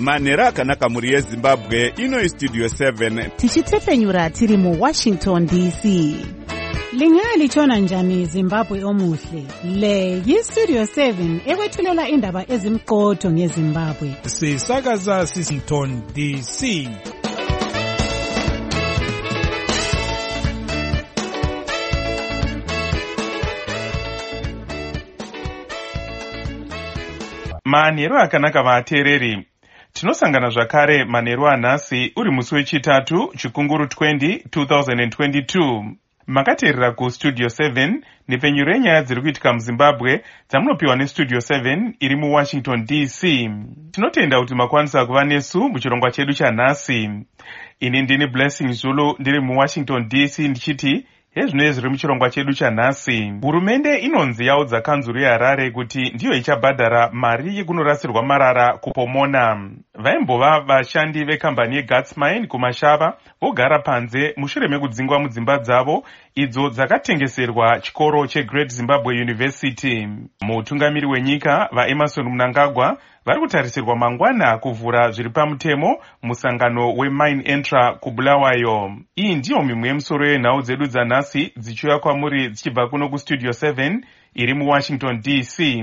Manheru akanaka muri yeZimbabwe, ino iStudio 7. Tichitefenyura tiri mu Washington DC. Lingalitshona njani Zimbabwe omuhle? Le yiStudio 7 ekwethulela indaba ezimqotho ngeZimbabwe. Sisakaza Washington DC. Manheru akanaka vateereri. Tinosangana zvakare manheru anhasi uri musi wechitatu chikunguru 2022. Makateerera kuStudio 7 nepfenyuro yenyaya dziri kuitika muZimbabwe dzamunopiwa neStudio 7 iri muWashington DC. Tinotenda kuti makwanisa kuva nesu muchirongwa chedu chanhasi. Ini ndini Blessing Zulu ndiri muWashington DC ndichiti hezvino zviri muchirongwa chedu chanhasi. Hurumende inonzi yaudza kanzuru yeHarare kuti ndiyo ichabhadhara mari yekunorasirwa marara kuPomona. Vaimbova vashandi vekambani yeGuts Mine kuMashava vogara panze mushure mekudzingwa mudzimba dzavo idzo dzakatengeserwa chikoro cheGreat Zimbabwe University. Mutungamiri wenyika vaEmerson Mnangagwa vari kutarisirwa mangwana kuvhura zviri pamutemo musangano weMine Entra kuBulawayo. Iyi ndiyo mimwe yemusoro yenhau dzedu dzanhasi dzichiuya kwamuri dzichibva kuno kuStudio 7 iri muWashington DC.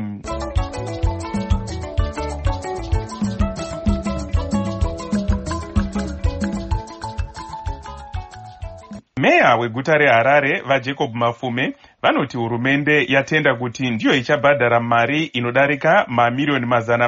Meya weguta reHarare vaJacob Mafume vanoti hurumende yatenda kuti ndiyo ichabhadhara mari inodarika mamiliyoni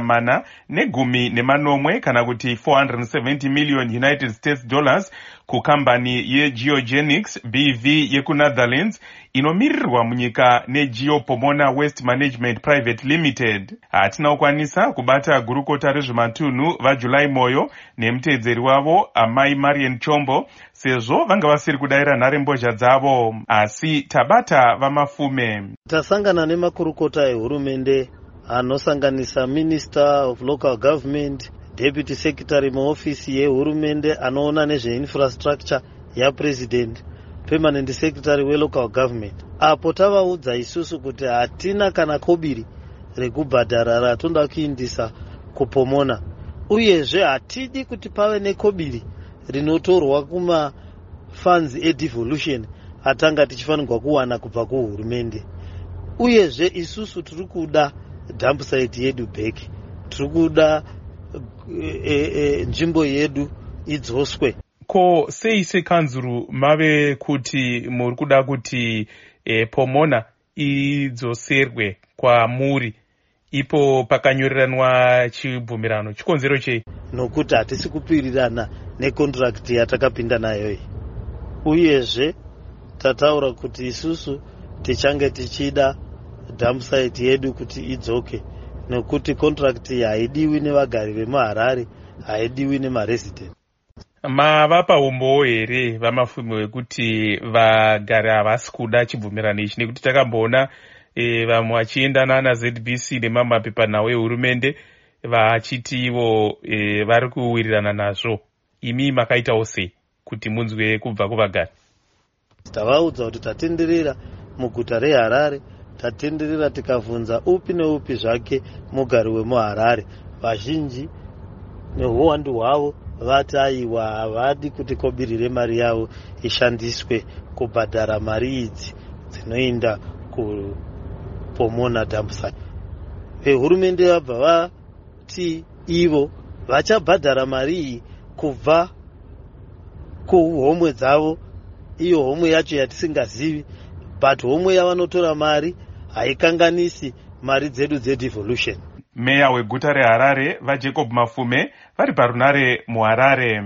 410 kana kuti 470 million United States dollars kukambani yeGeogenics BV yekuNetherlands inomirirwa munyika neGeopomona Waste Management Private Limited. Hatina kukwanisa kubata gurukota rezvematunhu vaJulai Moyo nemuteedzeri wavo Amai Marian Chombo sezvo vanga vasiri kudayira nharembozha dzavo, asi tabata vaMafume. Tasangana nemakurukota ehurumende anosanganisa Minister of Local Government, Deputy Secretary muofisi yehurumende anoona nezveinfrastructure yaPresident, Permanent Secretary weLocal Government. Apo tavaudza isusu kuti hatina kana kobiri rekubhadhara ratonda kuindisa kuPomona, uyezve hatidi kuti pave nekobiri rinotorwa kuma funds edevolution atanga tichifanirwa kuwana kubva kuhurumende. Uyezve isusu tiri kuda dump site yedu back, tiri kuda nzvimbo yedu idzoswe. Ko sei sekanzuru mave kuti muri kuda kuti Pomona idzoserwe kwamuri ipo pakanyoreranwa chibvumirano? Chikonzero chei? Nokuti hatisi kupirirana nekontrakt yatakapinda nayo iyi. Uyezve tataura kuti isusu tichange tichida dump site yedu kuti idzoke, nokuti contract haidiwi nevagari vemuHarare, haidiwi nemaresident. Mavapa umbowo here vaMafume wekuti vagari havasi kuda chibvumirano ichi, nekuti takamboona vamwe vachiendana naZBC nemamapepanhau ehurumende vachiti ivo vari kuwirirana nazvo. Imi makaitawo sei kuti munzwe kubva kuvagari? Tavaudza kuti tatenderera muguta reHarare, tatenderera tikavunza upi neupi zvake mugari wemuHarare. Vazhinji neuwandu hwavo vati aiwa havadi kuti kobirire mari yavo ishandiswe kubhadhara mari idzi dzinoenda kuPomona dump site. Vehurumende vabva vati ivo vachabhadhara mari iyi kubva kuhomwe dzavo, iyo homwe yacho yatisingazivi, but homwe yavanotora mari haikanganisi mari dzedu dzedevolution. Meya weguta reHarare vaJacob Mafume vari parunare muHarare.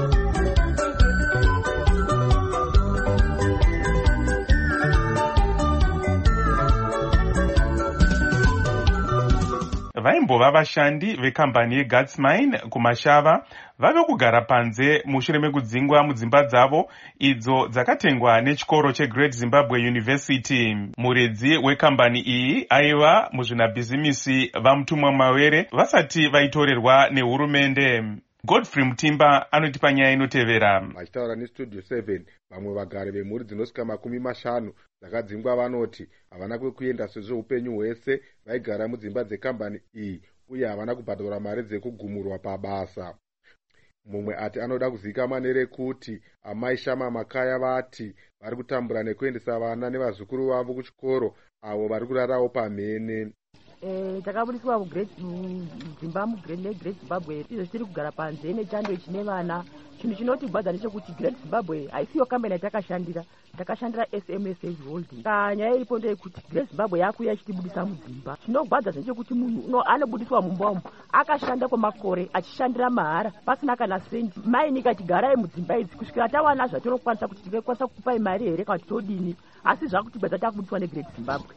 Vaimbova vashandi vekambani yeGuts Mine kuMashava vave kugara panze mushure mekudzingwa mudzimba dzavo idzo dzakatengwa nechikoro cheGreat Zimbabwe University. Muredzi wekambani iyi aiva muzvinabhizimisi vaMutumwa Mawere vasati vaitorerwa nehurumende. Godfrey Mutimba anotipa nyaya inotevera. Vachitaura neStudio 7, vamwe vagari vemhuri dzinosvika 50 dzakadzingwa vanoti havana kwekuenda sezvo upenyu hwese vaigara mudzimba dzekambani iyi uye havana kubhadharwa mari dzekugumurwa pabasa. Mumwe ati anoda kuzivikanwa nerekuti amai Shama Makaya vati vari kutambura nekuendesa vana nevazukuru vavo kuchikoro avo vari kurarawo pamhene. Takabudiswa mudzimba muGreat Zimbabwe izvo tiri kugara panze nechando chine vana. Chinhu chinotibvadza ndechekuti Great Zimbabwe haisiyo kambani yatakashandira, takashandira SMSH Holding. Nyaya iripo ndeyekuti Great Zimbabwe yakuya ichitibudisa mudzimba. Chinobvadza ndechekuti munhu anobudiswa mumba umu akashanda kwemakore achishandira mahara pasina kana sendi. Mai nikatigarai mudzimba idzi kusvikira tawana zvatinokwanisa kuti tingakwanisa kukupai mari here kana todini, asi zvakutibvadza takubudiswa neGreat Zimbabwe.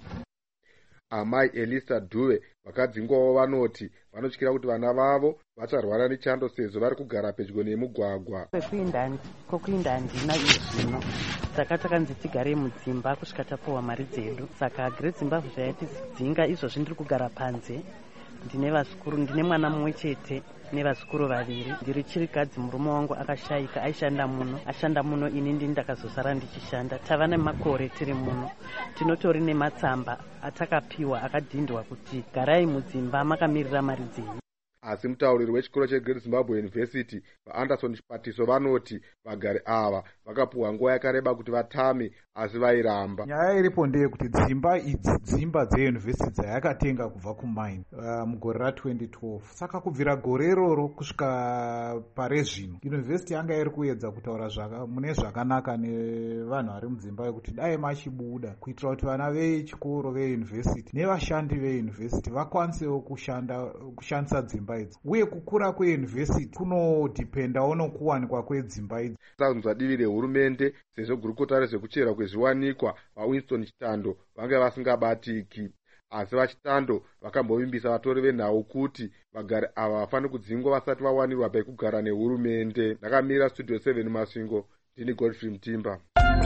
Amai Elisa Duve vakadzingwawo vanoti vanotyira kuti vana vavo vacharwara nechando sezvo vari kugara pedyo nemugwagwa. Kokuinda handina izvino, saka takanzi tigare mudzimba kusvika tapuwa mari dzedu. Saka Great Zimbabwe zvayatidzinga izvozvi ndiri kugara panze. Ndine mwana mumwe chete nevazukuru vaviri. Ndiri chirikadzi, murume wangu akashayika, ashanda muno, ini ndini ndakazosara ndichishanda. Tava nemakore tiri muno, tinotori nematsamba atakapiwa akadhindwa kuti garai mudzimba makamirira mari dzenyu. Asi mutauriri wechikoro cheGreat Zimbabwe University vaAnderson Chipatiso vanoti vagari ava vakapuwa nguva yakareba kuti vatame asi vairamba. Nyaya iripo ndeyekuti dzimba dzeuniversity dzayakatenga kubva kumaini mugore ra2012. Saka kubvira gore iroro kusvika pare zvino university yanga iri kuedza kutaura mune zvakanaka nevanhu vari mudzimba yekuti dai machibuda kuitira kuti vana vechikoro veuniversity nevashandi veuniversity vakwanisewo kushandisa dzimba idzi, uye kukura kweuniversity kunodhipendawo nokuwanikwa kwedzimba idzi. Sanzwa divi rehurumende sezvo gurukota rezvekucherwa kwezviwanikwa vaWinston Chitando vanga vasingabatiki. Asi vaChitando vakambovimbisa vatori venhau kuti vagari ava vafanira kudzingwa vasati vawanirwa pekugara nehurumende. Ndakamira Studio 7 Masvingo, ndini Godfrey Mtimba.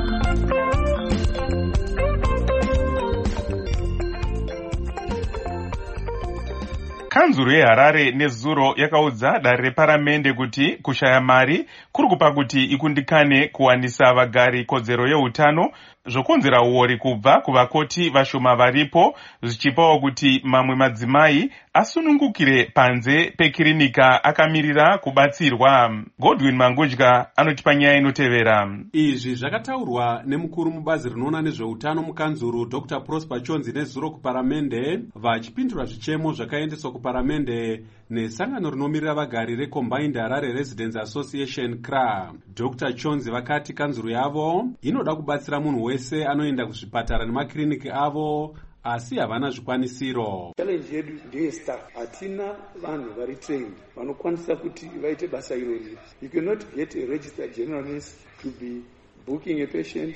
Kanzuru yeHarare nezuro yakaudza dare reparamende kuti kushaya mari kuri kupa kuti ikundikane kuwanisa vagari kodzero yeutano, zvokonzera uori kubva kuvakoti vashoma varipo, zvichipawo kuti mamwe madzimai asunungukire panze pekirinika akamirira kubatsirwa. Godwin Mangudya anotipa nyaya inotevera. Izvi zvakataurwa nemukuru mubazi rinoona nezveutano mukanzuru Dr. Prosper Chonzi nezuro kuparamende, vachipindura zvichemo zvakaendeswa kuparamende nesangano rinomirira vagari reCombined Harare Residents Association CRA. Dr. Chonzi vakati kanzuru yavo inoda kubatsira munhu wese anoenda kuzvipatara nemakiriniki avo asi havana zvikwanisiro. Challenge yedu ndeye staff. Hatina vanhu vari trained vanokwanisa kuti vaite basa irori. You cannot get a registered general nurse to be booking a patient,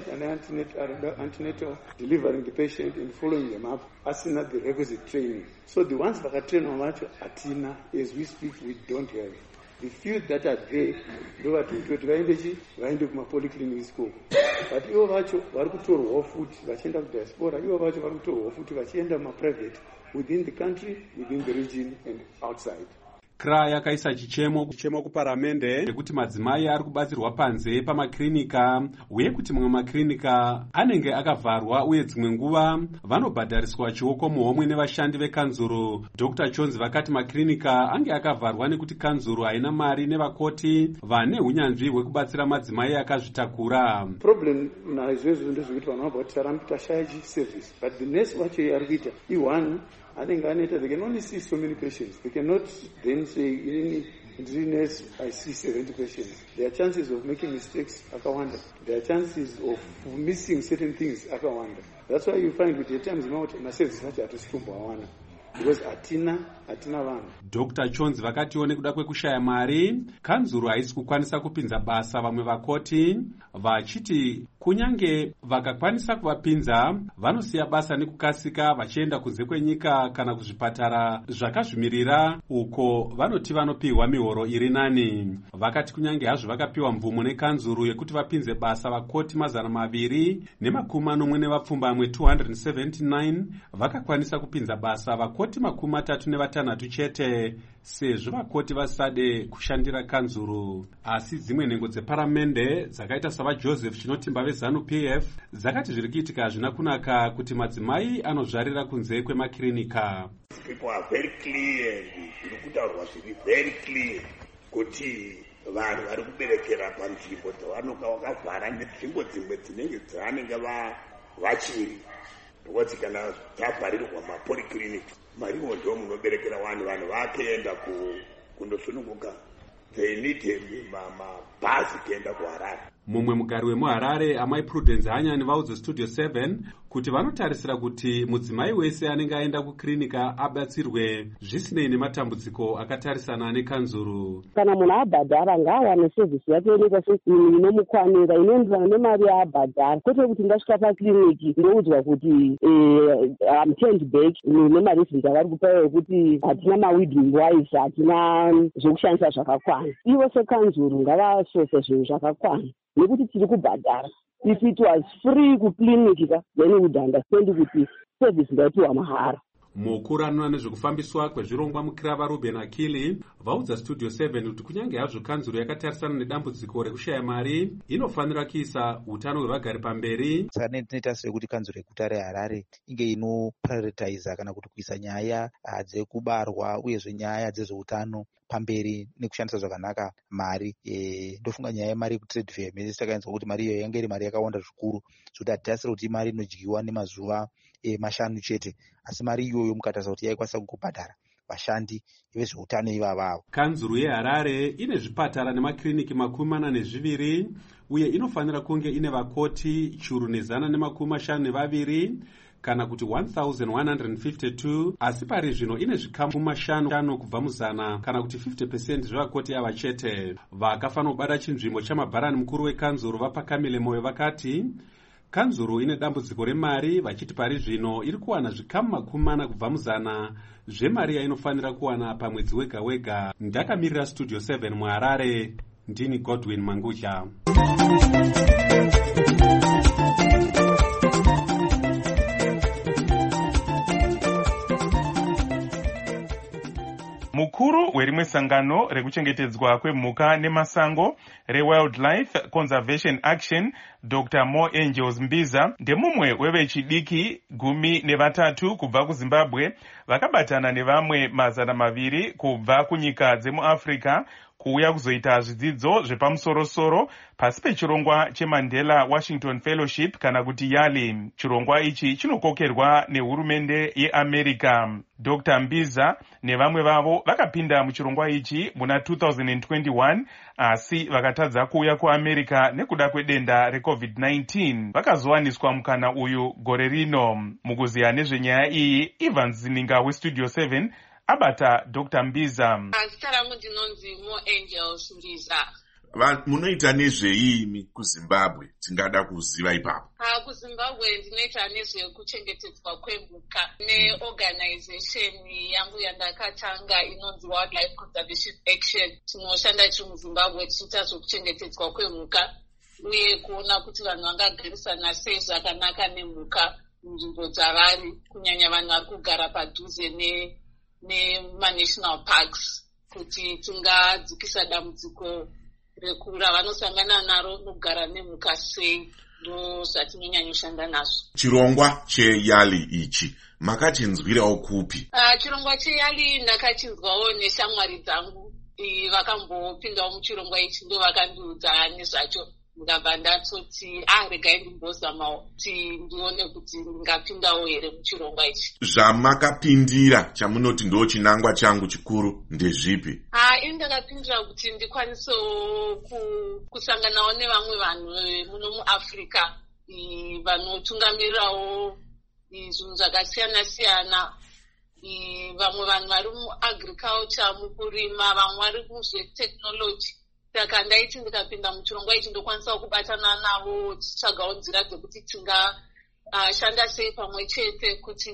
antenatal, delivering the patient and following them up, asina the requisite training. So the ones vakatrainwa vacho hatina. As we speak, we don't have. The few that are there, ndovati vaende kumapolyclinic school. But ivo vacho vari kutorwawo futi vachienda kudiaspora, ivo vacho vari kutorwawo futi vachienda kumaprivate within the country, within the region and outside. CRA yakaisa chichemo kuparamende nekuti madzimai ari kubatsirwa panze pamakirinika, uye kuti mamwe makirinika anenge akavharwa uye dzimwe nguva vanobhadhariswa chioko muhomwe nevashandi vekanzuru. Dr. Chonzi vakati makirinika ange akavharwa nekuti kanzuru haina mari nevakoti vane unyanzvi hwekubatsira madzimai akazvitakura. Problem naizvozvo ndezvekuti vanhu vabva kuti tarambi tashaya service, but the nurse vacho yari kuita i1 they can only see so many patients. They cannot then say, in nurse, I see 70 patients. There are chances of making mistakes, akawanda. There are chances of missing certain things, akawanda. That's why you find with the times not na service vacho hatusikumbo hawana. Because hatina vanhu. Dr. Chonzi vakatiwo nekuda kwekushaya mari, kanzuru haisi kukwanisa kupinza basa vamwe vakoti, vachiti kunyange vakakwanisa kuvapinza vanosiya basa nekukasika vachienda kunze kwenyika kana kuzvipatara zvakazvimirira uko vanoti vanopiwa mihoro iri nani. Vakati kunyange hazvo vakapiwa mvumo nekanzuru yekuti vapinze basa vakoti 240 nevapfumbamwe 279 vakakwanisa kupinza basa vakoti 36 chete. sezvo vakoti vasade kushandira kanzuru. Asi dzimwe nhengo dzeparamende dzakaita savaJoseph Chinotimba veZANU-PF dzakati zviri kuitika hazvina kunaka kuti madzimai anozvarira kunze kwemakirinika. People are very clear, zviri kutaurwa zviri very clear kuti vanhu vari kuberekera panzvimbo dzavanoka vakavhara nenzvimbo dzimwe dzinenge dzavanenge vachiri, nokuti kana dzavharirwa mapoliclinics mariwo ndo munoberekera vanhu vakuenda kundosununguka. They need mabhazi kuenda kuHarare. Mumwe mugari wemuHarare amai Prudence Hanyani vaudza Studio 7 kuti vanotarisira kuti mudzimai wese anenge aenda kukirinika abatsirwe zvisinei nematambudziko akatarisana nekanzuru. Kana munhu abhadhara ngaawane sevhisi yake inomukwanira inoenderana nemari yaabhadhara, kwete kuti ndasvika pakiriniki ndoudzwa kuti I'm turned back nemareasons avari kupa kuti hatina mawidwiwise, hatina zvokushandisa zvakakwana. Ivo sekanzuru ngavasose zvinhu zvakakwana nekuti tiri kubhadhara. If it was free kuklinika, then we would understand kuti service ngaipiwa mahara. Mukuru anoona nezvekufambiswa kwezvirongwa mukirava Ruben Akili vaudza Studio 7 kuti kunyange hazvo kanzuru yakatarisana nedambudziko rekushaya mari, inofanira kuisa utano hwevagari pamberi. Saka tinoita sekuti kanzuru yeguta reHarare inge inoprioritiza kana kuti kuisa nyaya dzekubarwa uyezve nyaya dzezveutano pamberi nekushandisa zvakanaka mari. Ndofunga nyaya yemari kutrade fair mese takainzwa kuti mari iyo yanga iri mari yakawanda zvikuru zvokuti hatitasira kuti mari inodyiwa nemazuva 5 chete, asi mari iyoyo mukatarisa kuti yaikwanisa kungobhadhara vashandi vezveutano ivavavo. Kanzuru yeHarare ine zvipatara nemakiriniki 42 uye inofanira kunge ine vakoti chiuru nezana nemakumi kana kuti 1152, asi pari zvino ine zvikamu 5 kubva muzana kana kuti 50% zvevakoti ava chete. Vakafanira kubata chinzvimbo chamabharani mukuru wekanzuru vapakamile moyo vakati kanzuru ine dambudziko remari, vachiti pari zvino iri kuwana zvikamu 40 kubva muzana zvemari yainofanira kuwana pamwedzi wega wega. Ndakamirira Studio 7 muHarare, ndini Godwin Mangudya. Mukuru werimwe sangano rekuchengetedzwa kwemhuka nemasango reWildlife Conservation Action, Dr. Mo Angels Mbiza, ndemumwe wevechidiki 13 kubva kuZimbabwe vakabatana nevamwe 200 kubva kunyika dzemuAfrica kuuya kuzoita zvidzidzo zvepamusorosoro pasi pechirongwa cheMandela Washington Fellowship kana kuti YALI. Chirongwa ichi chinokokerwa nehurumende yeAmerica. Dr. Mbiza nevamwe vavo vakapinda muchirongwa ichi muna 2021 asi vakatadza kuuya kuAmerica nekuda kwedenda reCovid-19. Vakazowaniswa mukana uyu gore rino. Mukuziya nezvenyaya iyi, Ivan Zininga weStudio 7 abata Dr. Mbiza. Zita rangu ndinonzi Mo Angels Mbiza. Munoita nezvei kuZimbabwe? Tingada kuziva ipapo. KuZimbabwe ndinoita nezvekuchengetedzwa kwemhuka neorganization yangu yandakatanga inonzi Wildlife Conservation Action. Tinoshanda tiri muZimbabwe tichiita zvekuchengetedzwa kwemhuka uye kuona kuti vanhu vangagarisana sei zvakanaka nemhuka munzvimbo dzavari, kunyanya vanhu vari kugara padhuze nema-national parks, kuti tingadzikisa dambudziko ravanosangana naro kugara nemhuka sei. Ndo zvatinonyanyoshanda nazvo. Chirongwa cheYALI ichi makachinzwirawo kupi? Chirongwa cheYALI ndakachinzwawo neshamwari dzangu vakambopindawo muchirongwa ichi, ndo vakandiudza nezvacho. Ndikabva ndatoti regai ndimbozamawo kuti ndione kuti ndingapindawo here muchirongwa ichi. Zvamakapindira chamunoti ndo chinangwa changu chikuru ndezvipi? Ini ndakapindira kuti ndikwanisewo kusanganawo nevamwe vanhu muno muAfrica vanotungamirirawo zvinhu zvakasiyana siyana. Vamwe vanhu vari muagriculture, mukurima, vamwe vari muzvetechnology. Saka ndaiti ndikapinda muchirongwa ichi ndokwanisa kubatana navo tichitsvagawo nzira dzekuti tingashanda sei pamwe chete kuti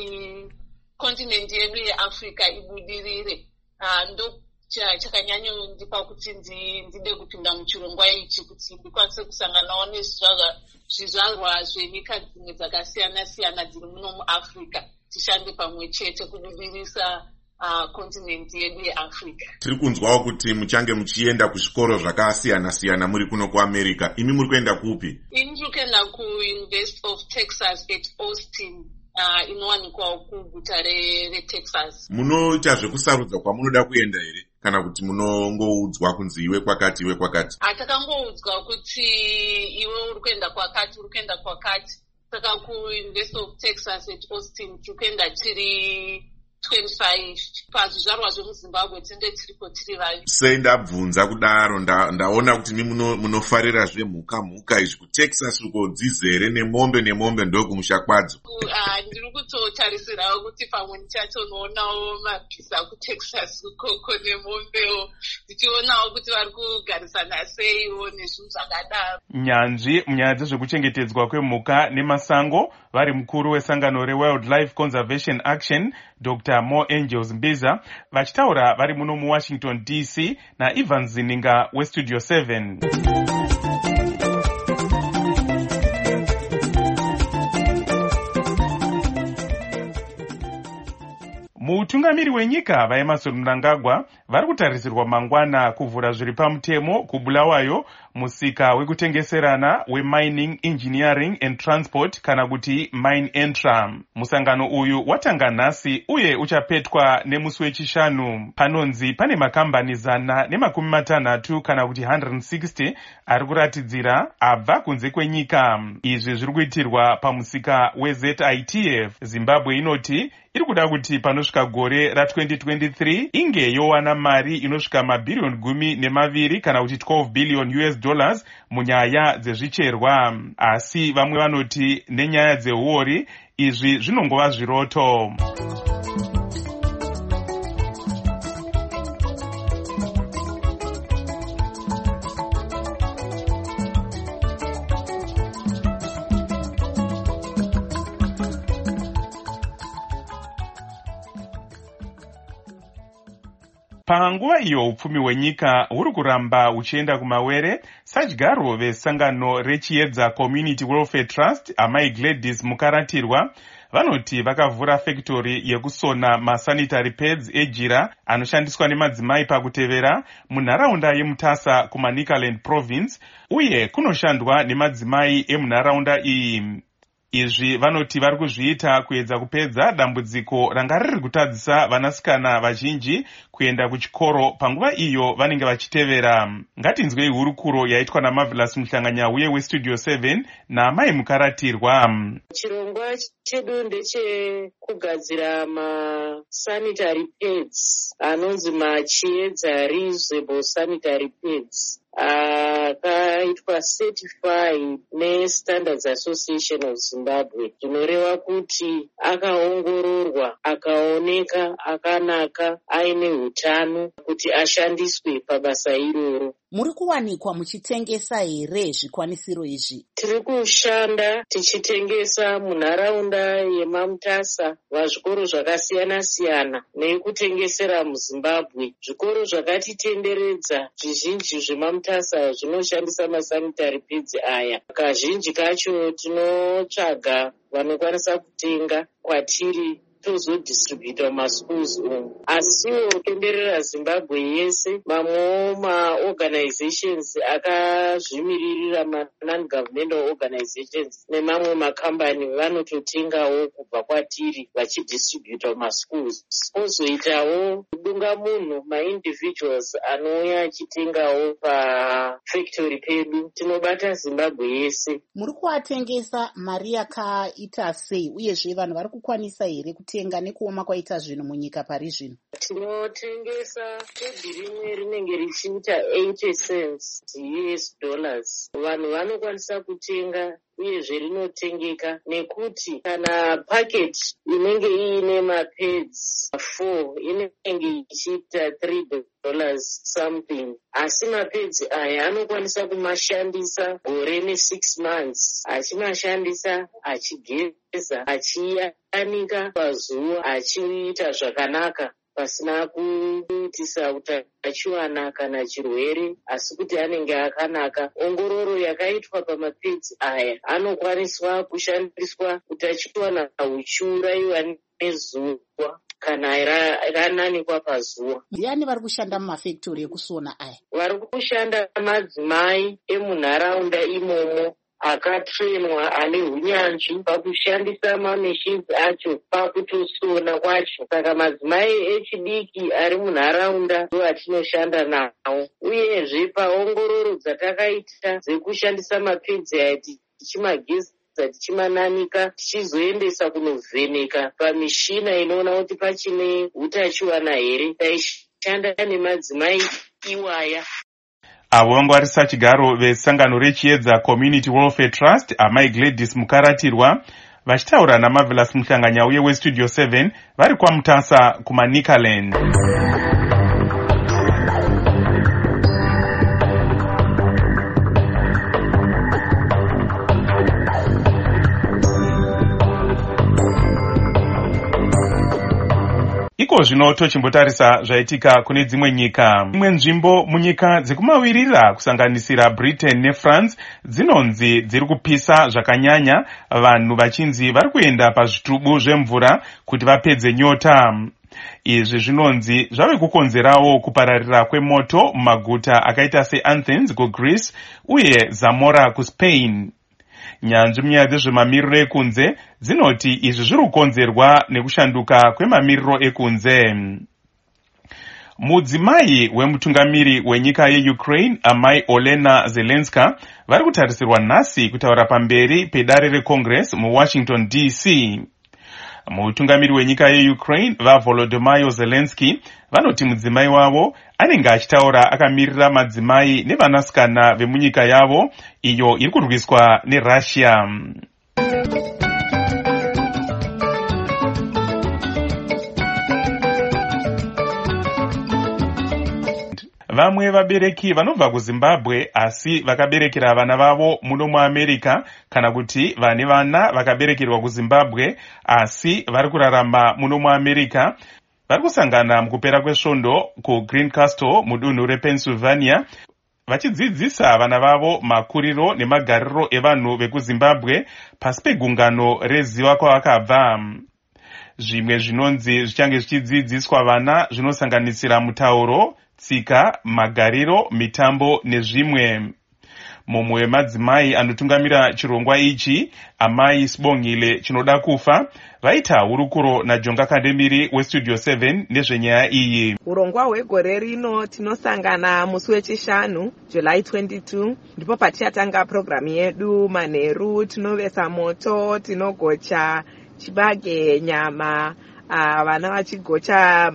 kontinenti yedu yeAfrica ibudirire. Ndo chakanyanyondipa kuti ndide kupinda muchirongwa ichi kuti ndikwanise kusanganawo nezvizvarwa zvenyika dzimwe dzakasiyana siyana dziri muno muAfrica, tishande pamwe chete kubudirisa continent yedu yeAfrica. Tiri kunzwawo kuti muchange muchienda kuzvikoro zvakasiyana-siyana muri kuno kuAmerica. Imi muri kuenda kupi? Ini ndiri kuenda kuUniversity of Texas at Austin. Inowanikwa kuguta reTexas. Munoita zvekusarudza kwamunoda kuenda here kana kuti munongoudzwa kunzi iwe kwakati iwe kwakati? Takangoudzwa kuti iwe uri kuenda kwakati uri kuenda kwakati. Saka kuUniversity of Texas at Austin tiri kuenda tiri 25 pazvizvarwa zvemuZimbabwe tinenge tiripo tiri vaviri. Sei ndabvunza kudaro, ndaona kuti mi munofarira zvemhuka izvi kuTexas uko dzizere nemombe ndokumusha kwadzo. Ndiri kutotarisirawo kuti pamwe ndichatonoonawo mabhiza kuTexas ukoko nemombewo, ndichionawo kuti vari kugarisana seiwo nezvinhu zvakadaro. Nyanzvi munyaya dzezvekuchengetedzwa kwemhuka nemasango vari mukuru wesangano reWildlife Conservation Action Dr. Mo Angels Mbiza vachitaura vari muno muWashington DC naIvan Zininga weStudio 7. Mutungamiri wenyika vaEmmerson Mnangagwa vari kutarisirwa mangwana kuvhura zviri pamutemo kuBulawayo musika wekutengeserana weMining, Engineering and Transport kana kuti MineEntra. Musangano uyu watanga nhasi uye uchapetwa nemusi wechishanu. Panonzi pane makambani 160 kana kuti 160 ari kuratidzira abva kunze kwenyika. Izvi zviri kuitirwa pamusika weZITF. Zimbabwe inoti iri kuda kuti panosvika gore ra2023 inge yowana mari inosvika mabhirioni 12 kana kuti $12 billion munyaya dzezvicherwa. Asi vamwe vanoti nenyaya dzehuori izvi zvinongova zviroto. Panguva iyo upfumi hwenyika huri kuramba huchienda kumawere, sadyaro vesangano rechiedza Community Welfare Trust amai Gladys Mukaratirwa vanoti vakavhura factory yekusona masanitary pads ejira anoshandiswa nemadzimai pakutevera munharaunda yeMutasa kuManicaland Province uye kunoshandwa nemadzimai emunharaunda iyi. Izvi vanoti vari kuzviita kuedza kupedza dambudziko ranga riri kutadzisa vanasikana vazhinji kuenda kuchikoro panguva iyo vanenge vachitevera. Ngatinzwei hurukuro yaitwa naMarvelous Muhlanganyauye weStudio 7 naamai Mukaratirwa. Chirongwa chedu ndechekugadzira masanitary pads anonzi machiedza reusable sanitary pads akaitwa certified neStandards Association of Zimbabwe, zvinoreva kuti akaongororwa akaoneka akanaka aine hutano kuti ashandiswe pabasa iroro. Muri kuwanikwa muchitengesa here zvikwanisiro izvi? Tiri kushanda tichitengesa munharaunda yeMamutasa vazvikoro zvakasiyana-siyana nekutengesera muZimbabwe. Zvikoro zvakatitenderedza zvizhinji zvemamutasa zvinoshandisa masanitary pads aya. Kazhinji kacho tinotsvaga vanokwanisa kutenga kwatiri tozodistributa mumaschools umu. Asiwo kutenderera Zimbabwe yese, mamwewo maorganizations akazvimiririra non-governmental organizations nemamwe makambani vanototengawo kubva kwatiri vachidistributa mumaschools. Kozoitawo dungamunhu maindividuals anouya achitengawo pafactory pedu. Tinobata Zimbabwe yese. Muri kuatengesa mari yakaita sei uyezve vanhu vari kukwanisa here kutenga nekuoma kwaita zvinhu munyika pari zvino? Tinotengesa pedhi rimwe rinenge richiita 80 cents US dollars. Vanhu vanokwanisa kutenga uyezve rinotengeka nekuti kana paketi inenge iine mapads 4 inenge ichiita $3 something. Asi mapads aya anokwanisa kumashandisa gore ne6 months, achimashandisa achigeza, achiyanika pazuva, achiita zvakanaka pasina kuitisa utachiwana kana chirwere, asi kuti anenge akanaka. Ongororo yakaitwa pamapads aya anokwaniswa kushandiswa utachiwana huchiuraiwa nezuva kana rananikwa pazuva. Ndiani vari kushanda mumafektori ekusona aya? Vari kushanda madzimai emunharaunda imomo akatrenwa ane hunyanzvi pakushandisa mameshins acho pakutosona kwacho. Saka madzimai echidiki ari munharaunda ndo atinoshanda nawo. Uyezve paongororo dzatakaita dzekushandisa mapedzaiti tichimageza tichimananika tichizoendesa kunovheneka pamishina inoona kuti pachine utachiwana here, taishanda nemadzimai iwaya. Avo vanga vari sachigaro vesangano rechiedza Community Welfare Trust, amai Gladys Mukaratirwa, vachitaura naMarvelous Muhlanganyauye weStudio 7 vari kwaMutasa kumaNikaland. Iko zvino tochimbotarisa zvaitika kune dzimwe nyika. Imwe nzvimbo munyika dzekumavirira kusanganisira Britain neFrance dzinonzi dziri kupisa zvakanyanya, vanhu vachinzi vari kuenda pazvitubu zvemvura kuti vapedze nyota. Izvi zvinonzi zvave kukonzerawo kupararira kwemoto mumaguta akaita seAthens kuGreece uye Zamora kuSpain. Nyanzvi munyaya dzezvemamiriro ekunze dzinoti izvi zviri kukonzerwa nekushanduka kwemamiriro ekunze. Mudzimai wemutungamiri wenyika yeUkraine, amai Olena Zelenska, vari kutarisirwa nhasi kutaura pamberi pedare reCongress muWashington DC. Mutungamiri wenyika yeUkraine vaVolodymyr Zelensky vanoti mudzimai wavo anenge achitaura akamirira madzimai nevanasikana vemunyika yavo iyo iri kurwiswa neRussia. Vamwe vabereki vanobva kuZimbabwe asi vakaberekera vana vavo muno muAmerica, kana kuti vane vana vakaberekerwa kuZimbabwe asi vari kurarama muno muAmerica, vari kusangana mukupera kwesvondo kuGreencastle mudunhu rePennsylvania vachidzidzisa vana vavo makuriro nemagariro evanhu vekuZimbabwe pasi pegungano reziva kwavakabva. Zvimwe zvinonzi zvichange zvichidzidziswa vana zvinosanganisira mutauro, tsika, magariro, mitambo nezvimwe. Mumwe wemadzimai anotungamira chirongwa ichi, amai Sibongile Chinoda Kufa, vaita hurukuro naJonga Kandemiri weStudio 7 nezvenyaya iyi. Urongwa hwegore rino tinosangana musi wechishanu July 22, ndipo patichatanga programu yedu manheru. Tinovesa moto, tinogocha chibage, nyama, vana vachigocha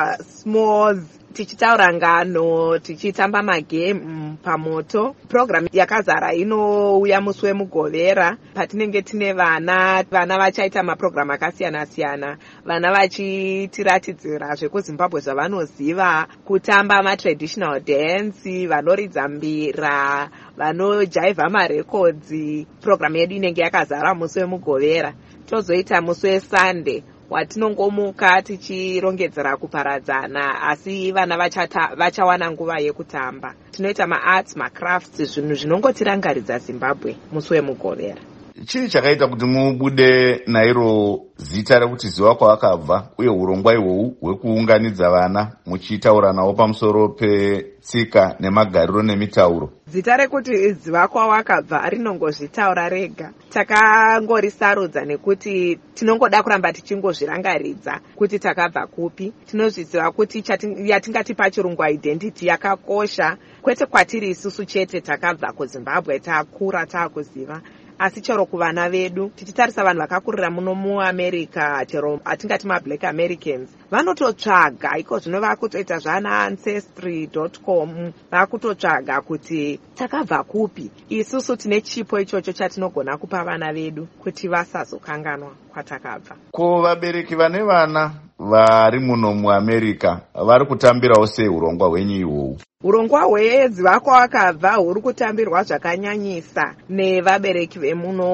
s'mores, tichitaura ngano, tichitamba magame pamoto. Program yakazara inouya musi wemugovera patinenge tine vana vachaita maprogram akasiyana siyana, vana vachitiratidzira zvekuZimbabwe zvavanoziva, kutamba matraditional dance, vanoridza mbira, vanojaivha marekodzi. Program yedu inenge yakazara musi wemugovera. Tozoita musi weSunday watinongomuka tichirongedzera kuparadzana, asi vana vachawana nguva yekutamba. Tinoita maarts, macrafts, zvinhu zvinongotirangaridza Zimbabwe musi wemugovera. Chii chakaita kuti mubude nairo zita rekuti ziva kwavakabva uye urongwa ihwohwu hwekuunganidza vana muchitaura navo pamusoro petsika nemagariro nemitauro? Zita rekuti ziva kwavakabva rinongozvitaura rega. Takangorisarudza nekuti tinongoda kuramba tichingozvirangaridza kuti takabva kupi. Tinozviziva kuti yatingati pachirungu identity yakakosha, kwete kwatiri isusu chete takabva kuZimbabwe takura takuziva, asi chero kuvana vedu. Tichitarisa vanhu vakakurira muno muAmerica, chero atingati maBlack Americans, vanototsvaga iko zvino vakutoita zvana ancestry.com, vakutotsvaga kuti takabva kupi. Isusu tine chipo ichocho chatinogona kupa vana vedu kuti vasazokanganwa kwatakabva. Ko vabereki vane vana vari muno muAmerica vari kutambirawo sei urongwa hwenyu ihwohwu? Urongwa hweziva kwavakabva huri kutambirwa zvakanyanyisa nevabereki vemuno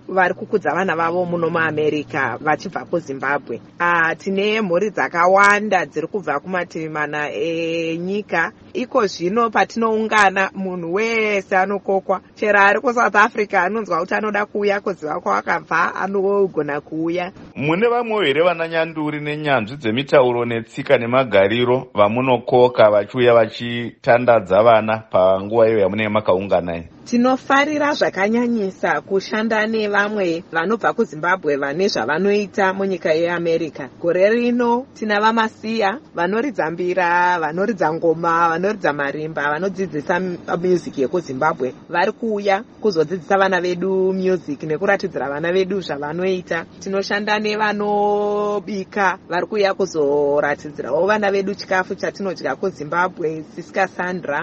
vari kukudza vana vavo muno muamerica vachibva kuzimbabwe. Tine mhuri dzakawanda dziri kubva kumativi mana enyika. Iko zvino patinoungana munhu wese anokokwa, chero ari kuSouth Africa anonzwa kuti anoda kuuya kuziva kwawakabva anogona kuuya. Mune vamwe here vana nyanduri nenyanzvi dzemitauro netsika nemagariro vamunokoka vachiuya vachitandadza vana panguva iyo yamunenge makaungana? Tinofarira zvakanyanyisa kushanda nevamwe vanobva kuZimbabwe vane zvavanoita munyika yeAmerica. Gore rino tina vamasiya vanoridza mbira, vanoridza ngoma, vanoridza marimba, vanodzidzisa music yekuZimbabwe. Vari kuuya kuzodzidzisa vana vedu music nekuratidzira vana vedu zvavanoita. Tinoshanda nevanobika, vari kuuya kuzoratidzirawo vana vedu chikafu chatinodya kuZimbabwe. Siska Sandra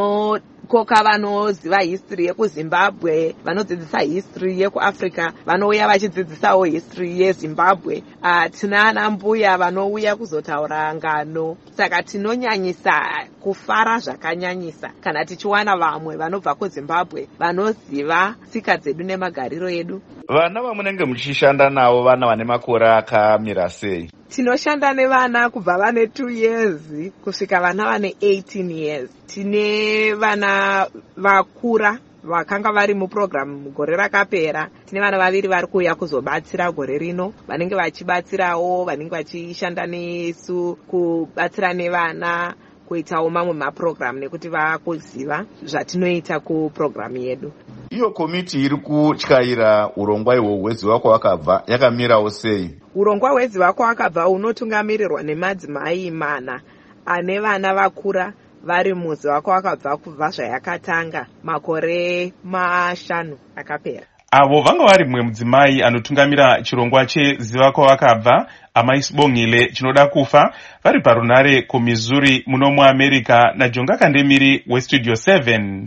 koka vanoziva history yekuZimbabwe, vanodzidzisa history yekuAfrica, vanouya vachidzidzisawo history yeZimbabwe. Tina ana mbuya vanouya kuzotaura ngano. Saka tinonyanyisa kufara zvakanyanyisa kana tichiwana vamwe vanobva kuZimbabwe vanoziva tsika dzedu nemagariro edu. Vana vamunenge muchishanda navo vana vane makore akamira sei? Tinoshanda nevana kubva vane 2 years kusvika vana vane 18 years. Tine vana vakura vakanga vari muprogramu gore rakapera. Tine vana vaviri vari kuuya kuzobatsira gore rino, vanenge vachibatsirawo, vanenge vachishanda nesu kubatsira nevana, kuitawo mamwe maprogramu nekuti vakuziva zvatinoita kuprogramu yedu. Iyo komiti iri kutyaira urongwa ihwo hweziva kwawakabva yakamirawo sei? Urongwa hweziva kwawakabva unotungamirirwa nemadzimai 4 ane vana vakura vari muziva kwawakabva kubva zvayakatanga makore 5 akapera. Avo vanga vari mumwe mudzimai anotungamira chirongwa cheziva kwawakabva, Amai Sibongile chinoda kufa, vari parunare kuMissouri muno muAmerica naJonga Kandemiri weStudio 7.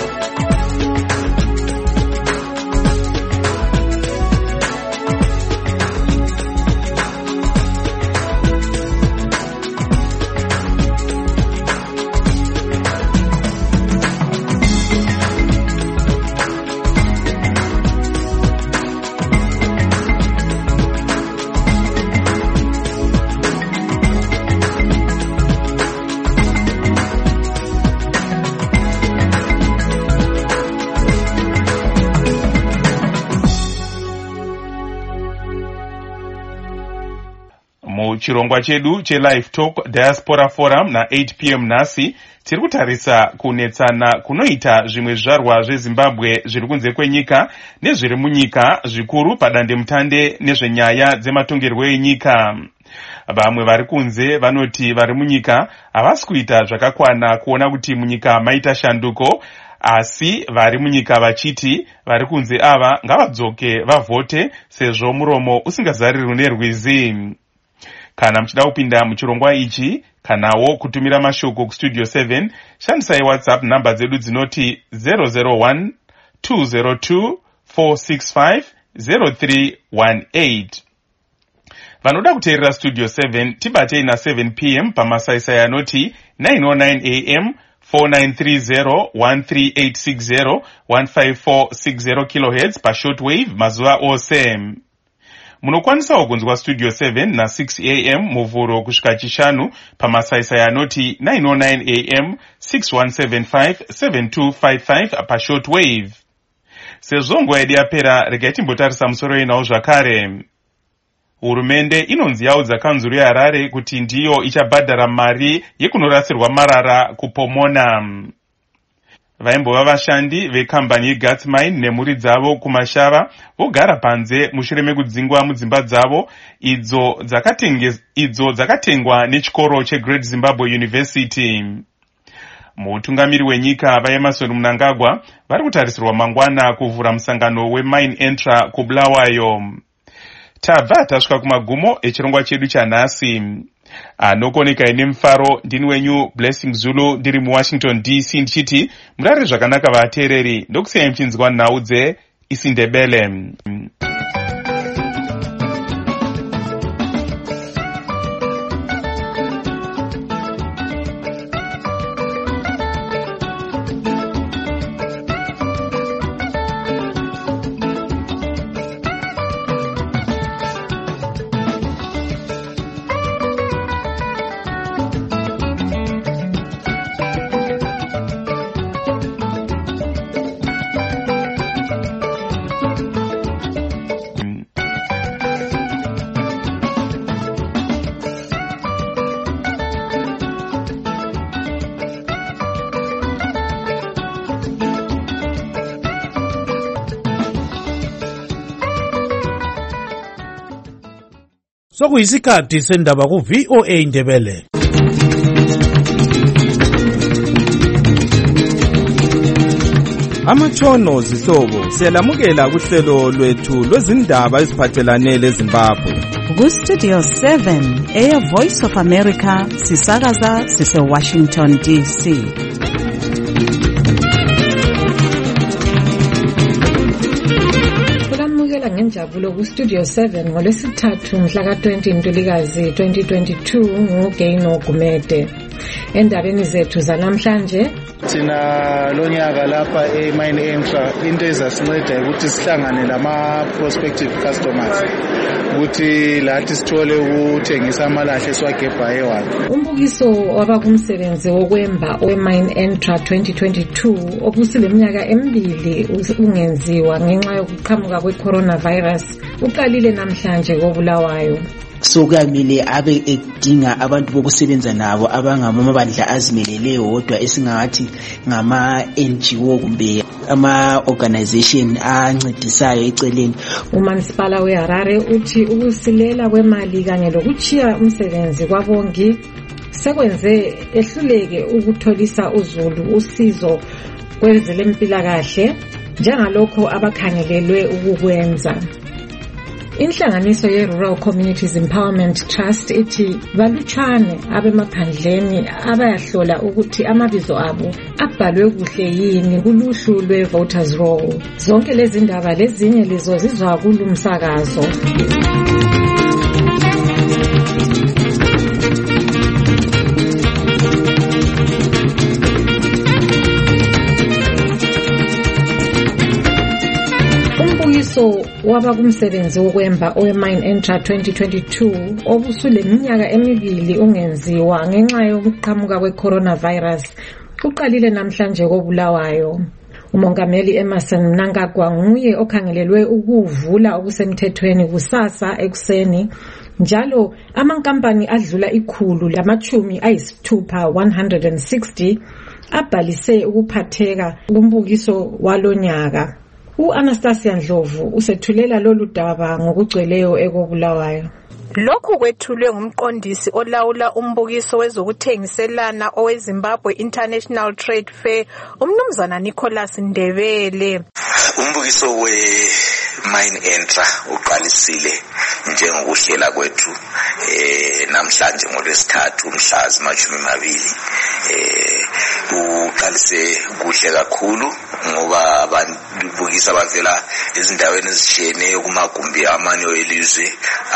Chirongwa chedu cheLive Talk Diaspora Forum na8 p.m. nhasi tiri kutarisa kunetsana kunoita zvimwe zvizvarwa zveZimbabwe zviri kunze kwenyika nezviri munyika, zvikuru padandemutande nezvenyaya dzematongerwo enyika. Vamwe vari kunze vanoti vari munyika havasi kuita zvakakwana kuona kuti munyika maita shanduko, asi vari munyika vachiti vari kunze ava ngavadzoke vavhote sezvo muromo usingazarirwi nerwizi. Kana muchida kupinda muchirongwa ichi kanawo kutumira mashoko kuStudio 7, shandisai WhatsApp namba dzedu dzinoti 001 202 465 0318. Vanoda kuteerera Studio 7 tibatei na7 p.m. pamasaisai anoti 909 am 4930 13860 15460 kHz pashortwave mazuva ose. Munokwanisawo kunzwa Studio 7 na 6 am muvhuro kusvika chishanu pamasaisai anoti 909 am 6175 7255 pashortwave. Sezvo nguva yedu yapera, regai timbotarisa musoro inawo zvakare. Hurumende inonzi yaudza kanzuru yeHarare kuti ndiyo ichabhadhara mari yekunorasirwa marara kuPomona. Vaimbova vashandi vekambani yeGuts Mine nemhuri dzavo kumashava vogara panze mushure mekudzingwa mudzimba dzavo idzo dzakatengwa nechikoro cheGreat Zimbabwe University. Mutungamiri wenyika vaEmmerson Mnangagwa vari kutarisirwa mangwana kuvhura musangano weMine Entra kuBulawayo. Tabva tasvika kumagumo echirongwa chedu chanhasi. Anokoneka nemufaro ndini wenyu Blessing Zulu ndiri muWashington DC ndichiti murare zvakanaka vateereri, ndokusiyai muchinzwa nhau dzeIsiNdebele. sokuyisikhathi sendaba ku-VOA Indebele. Amatshono zihlobo siyalamukela kuhlelo lwethu lwezindaba eziphathelane leZimbabwe. Ku-Studio 7 Air Voice of America sisakaza sise-Washington DC. Ngenjabulo ku-Studio 7 ngolwesithathu mhla ka-20 Ntulikazi 2022 nguGaino Gumede. Endabeni zethu zanamhlanje thina lonyaka lapha e-Mine Entra into ezasinceda ukuthi sihlangane nama-prospective customers ukuthi lathi sithole ukuthengisa amalahle siwagebha ewakhe. Umbukiso wabakumsebenzi wokwemba we-Mine Entra 2022 obusile minyaka emibili ungenziwa ngenxa yokuqhamuka kwe-coronavirus uqalile namhlanje koBulawayo. So kuyamele abe edinga abantu bokusebenza nabo abangamabandla azimeleleyo wodwa esingathi ngama-NGO kumbe ama-organization ancedisayo eceleni. Umasipala weHarare uthi ukusilela kwemali kanye lokuchiya umsebenzi kwabongi sekwenze ehluleke ukutholisa uzulu usizo kwezempilakahle njengalokho abakhangelelwe ukukwenza. Inhlanganiso ye-Rural Communities Empowerment Trust ithi balutshwane abemaphandleni abayahlola ukuthi amabizo abo abhalwe kuhle yini kuluhlu lwe-voters roll. Zonke lezi ndaba lezinye lizo zizwa kulumsakazo. Umbukiso wabakumsebenzi wokwemba owe-Mine Entra 2022 obusule minyaka emibili ungenziwa ngenxa yokuqhamuka kwe-coronavirus uqalile namhlanje koBulawayo. Umongameli Emmerson Mnangagwa nguye okhangelelwe ukuvula okusemthethweni kusasa ekuseni. Njalo amankampani adlula 160 abhalise ukuphatheka kumbukiso walonyaka. U-Anastasia Ndlovu usethulela lolu daba ngokugcweleyo ekoBulawayo. Lokhu kwethulwe ngumqondisi olawula umbukiso wezokuthengiselana oweZimbabwe International Trade Fair umnumzana Nicholas Ndebele. Umbukiso we-Mine Entra uqalisile njengokuhlela kwethu namhlanje ngolwesithathu mhla zima-20 uqalise kuhle kakhulu ngoba abantu bukisa bavela ezindaweni ezishiyeneyo kumagumbi amanye elizwe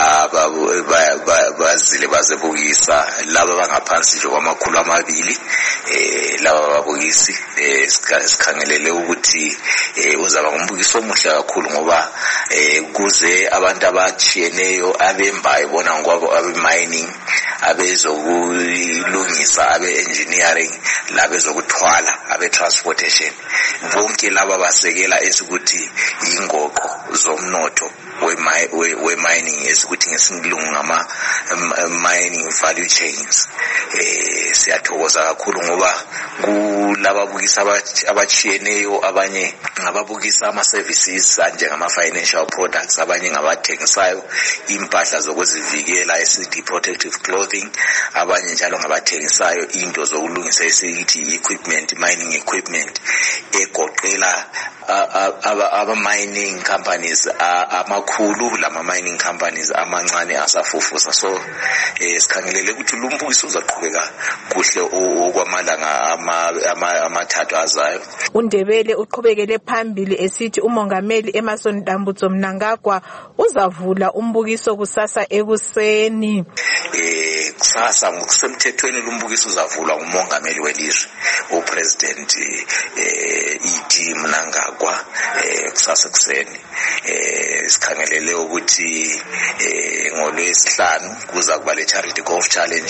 bazile bazebukisa laba bangaphansi nje kwama200 laba babukisi sikhangelele ukuthi uzaba ngumbukiso omuhle kakhulu ngoba kuze abantu abachiyeneyo abembayo bona ngoba abe-mining abezokulungisa abe-engineering labezokuthwala abe-transportation bonke laba basekela esikuthi ingoqo zomnotho we-mining esikuthi ngesilungu ngama-mining value chains. Siyathokoza kakhulu ngoba kulababukisa abachiyeneyo abanye ngababukisa ama-services anjengama-financial products abanye ngabathengisayo impahla zokuzivikela esithi protective clothing abanye njalo ngabathengisayo into zokulungisa esithi equipment mining equipment egoqela ama-mining companies amakhulu lama-mining companies amancane asafufusa. So sikhangelele ukuthi lo mbukiso uzaqhubeka kuhle okwamalanga amathathu azayo. uNdebele uqhubekele phambili esithi umongameli Emmerson Dambudzo Mnangagwa uzavula umbukiso kusasa ekuseni. Kusasa ngokusemthethweni lo mbukiso uzavulwa ngumongameli welizwe upresident E.D. Mnangagwa kusasa kuseni. Sikhangelele ukuthi ngolwesihlanu kuza kuba le charity golf challenge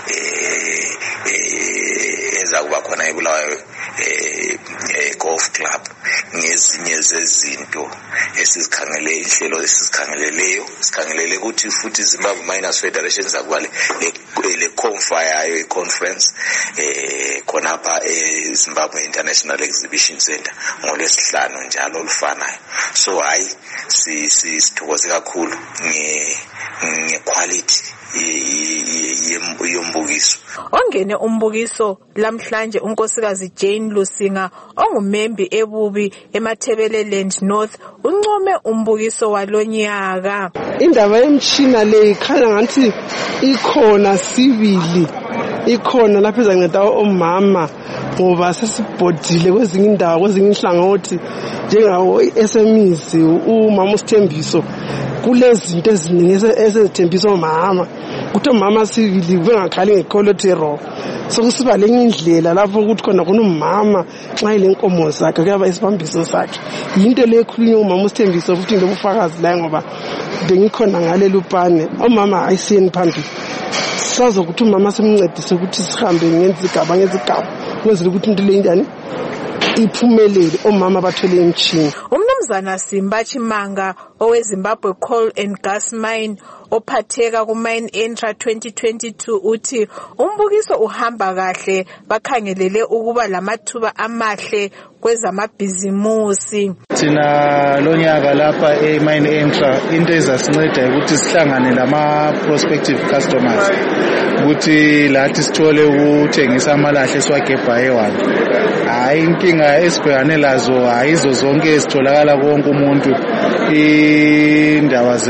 ezakuba khona eBulawayo golf club ngezinye zezinto esizikhangele inhlelo esizikhangeleleyo sikhangelele ukuthi futhi Zimbabwe Miners Federation zakuba le conference i-conference khonapha Zimbabwe International Exhibition Center ngolwesihlanu njalo olufanayo. So hayi sithokoze kakhulu ngequality yombukiso. Ongene umbukiso lamhlanje unkosikazi Jane Lusinga ongumembi ebubi eMathebeleland North uncome umbukiso walonyaka. Indaba yemtshina le ikhanya ngathi ikhona sibili, ikhona lapha ezanceda omama ngoba sesibhodile kwezinye indawo kwezinye inhlangothi njengawo SMEs umama uSithembiso kulezinto eziningi ezithembisa omama ukuthi omama sibili bengakhali ngecholesterol sokusiba lenye indlela lapho ukuthi khona umama nxa ilenkomo zakhe kuyaba isibambiso sakhe into le ekhulunywa umama uSithembiso futhi ngobufakazi la ngoba bengikhona ngale lupane omama ayisiyeni phambili sazokuthi umama simncedise ukuthi sihambe ngezigaba kwenzela ukuthi into le njani iphumelele omama bathole imtshini. Umnumzana Simba Chimanga oweZimbabwe Coal and Gas Mine ophatheka kuMine Entra 2022 uthi umbukiso uhamba kahle bakhangelele ukuba lamathuba amahle kwezamabhizimusi. Thina lonyaka lapha eMine Entra into ezasinceda ukuthi sihlangane lama prospective customers ukuthi lathi sithole ukuthengisa amalahle esiwagebha eWanda. Hayi inkinga esibhekane lazo ayizo zonke ezitholakala konke umuntu indaba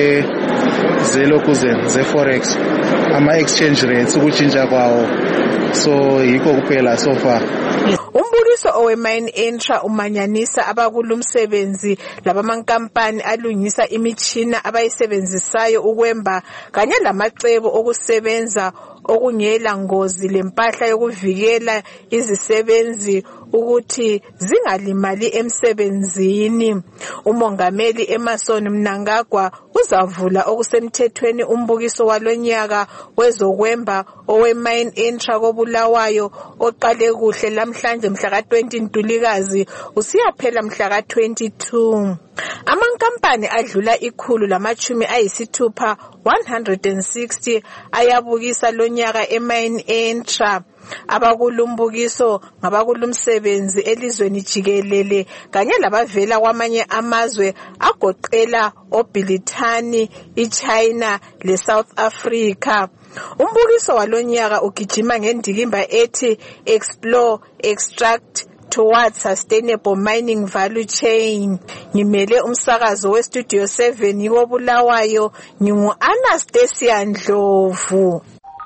ze forex ama-exchange rates ukutshintsha kwawo so yikho kuphela so far. Umbukiso oweMine Entra umanyanisa abakulumsebenzi labamankampani alungisa imitshina abayisebenzisayo ukwemba kanye lamacebo okusebenza okungela ngozi lempahla yokuvikela izisebenzi ukuthi zingalimali emsebenzini. Umongameli Emerson Mnangagwa uzavula okusemthethweni umbukiso walonyaka wezokwemba oweMine Entra koBulawayo oqale kuhle lamhlanje mhla ka-20 Ntulikazi usiyaphela mhla ka-22. Amankampani adlula 160 160 ayabukisa lonyaka eMine Entra. Abakulumbukiso ngabakulumsebenzi elizweni jikelele kanye labavela kwamanye amazwe agoqela oBrithani, iChina leSouth Africa. Umbukiso walonyaka ugijima ngendikimba ethi Explore, Extract towards sustainable mining value chain. Ngimele umsakazo weStudio 7 yikoBulawayo ngingu-Anastasia Ndlovu.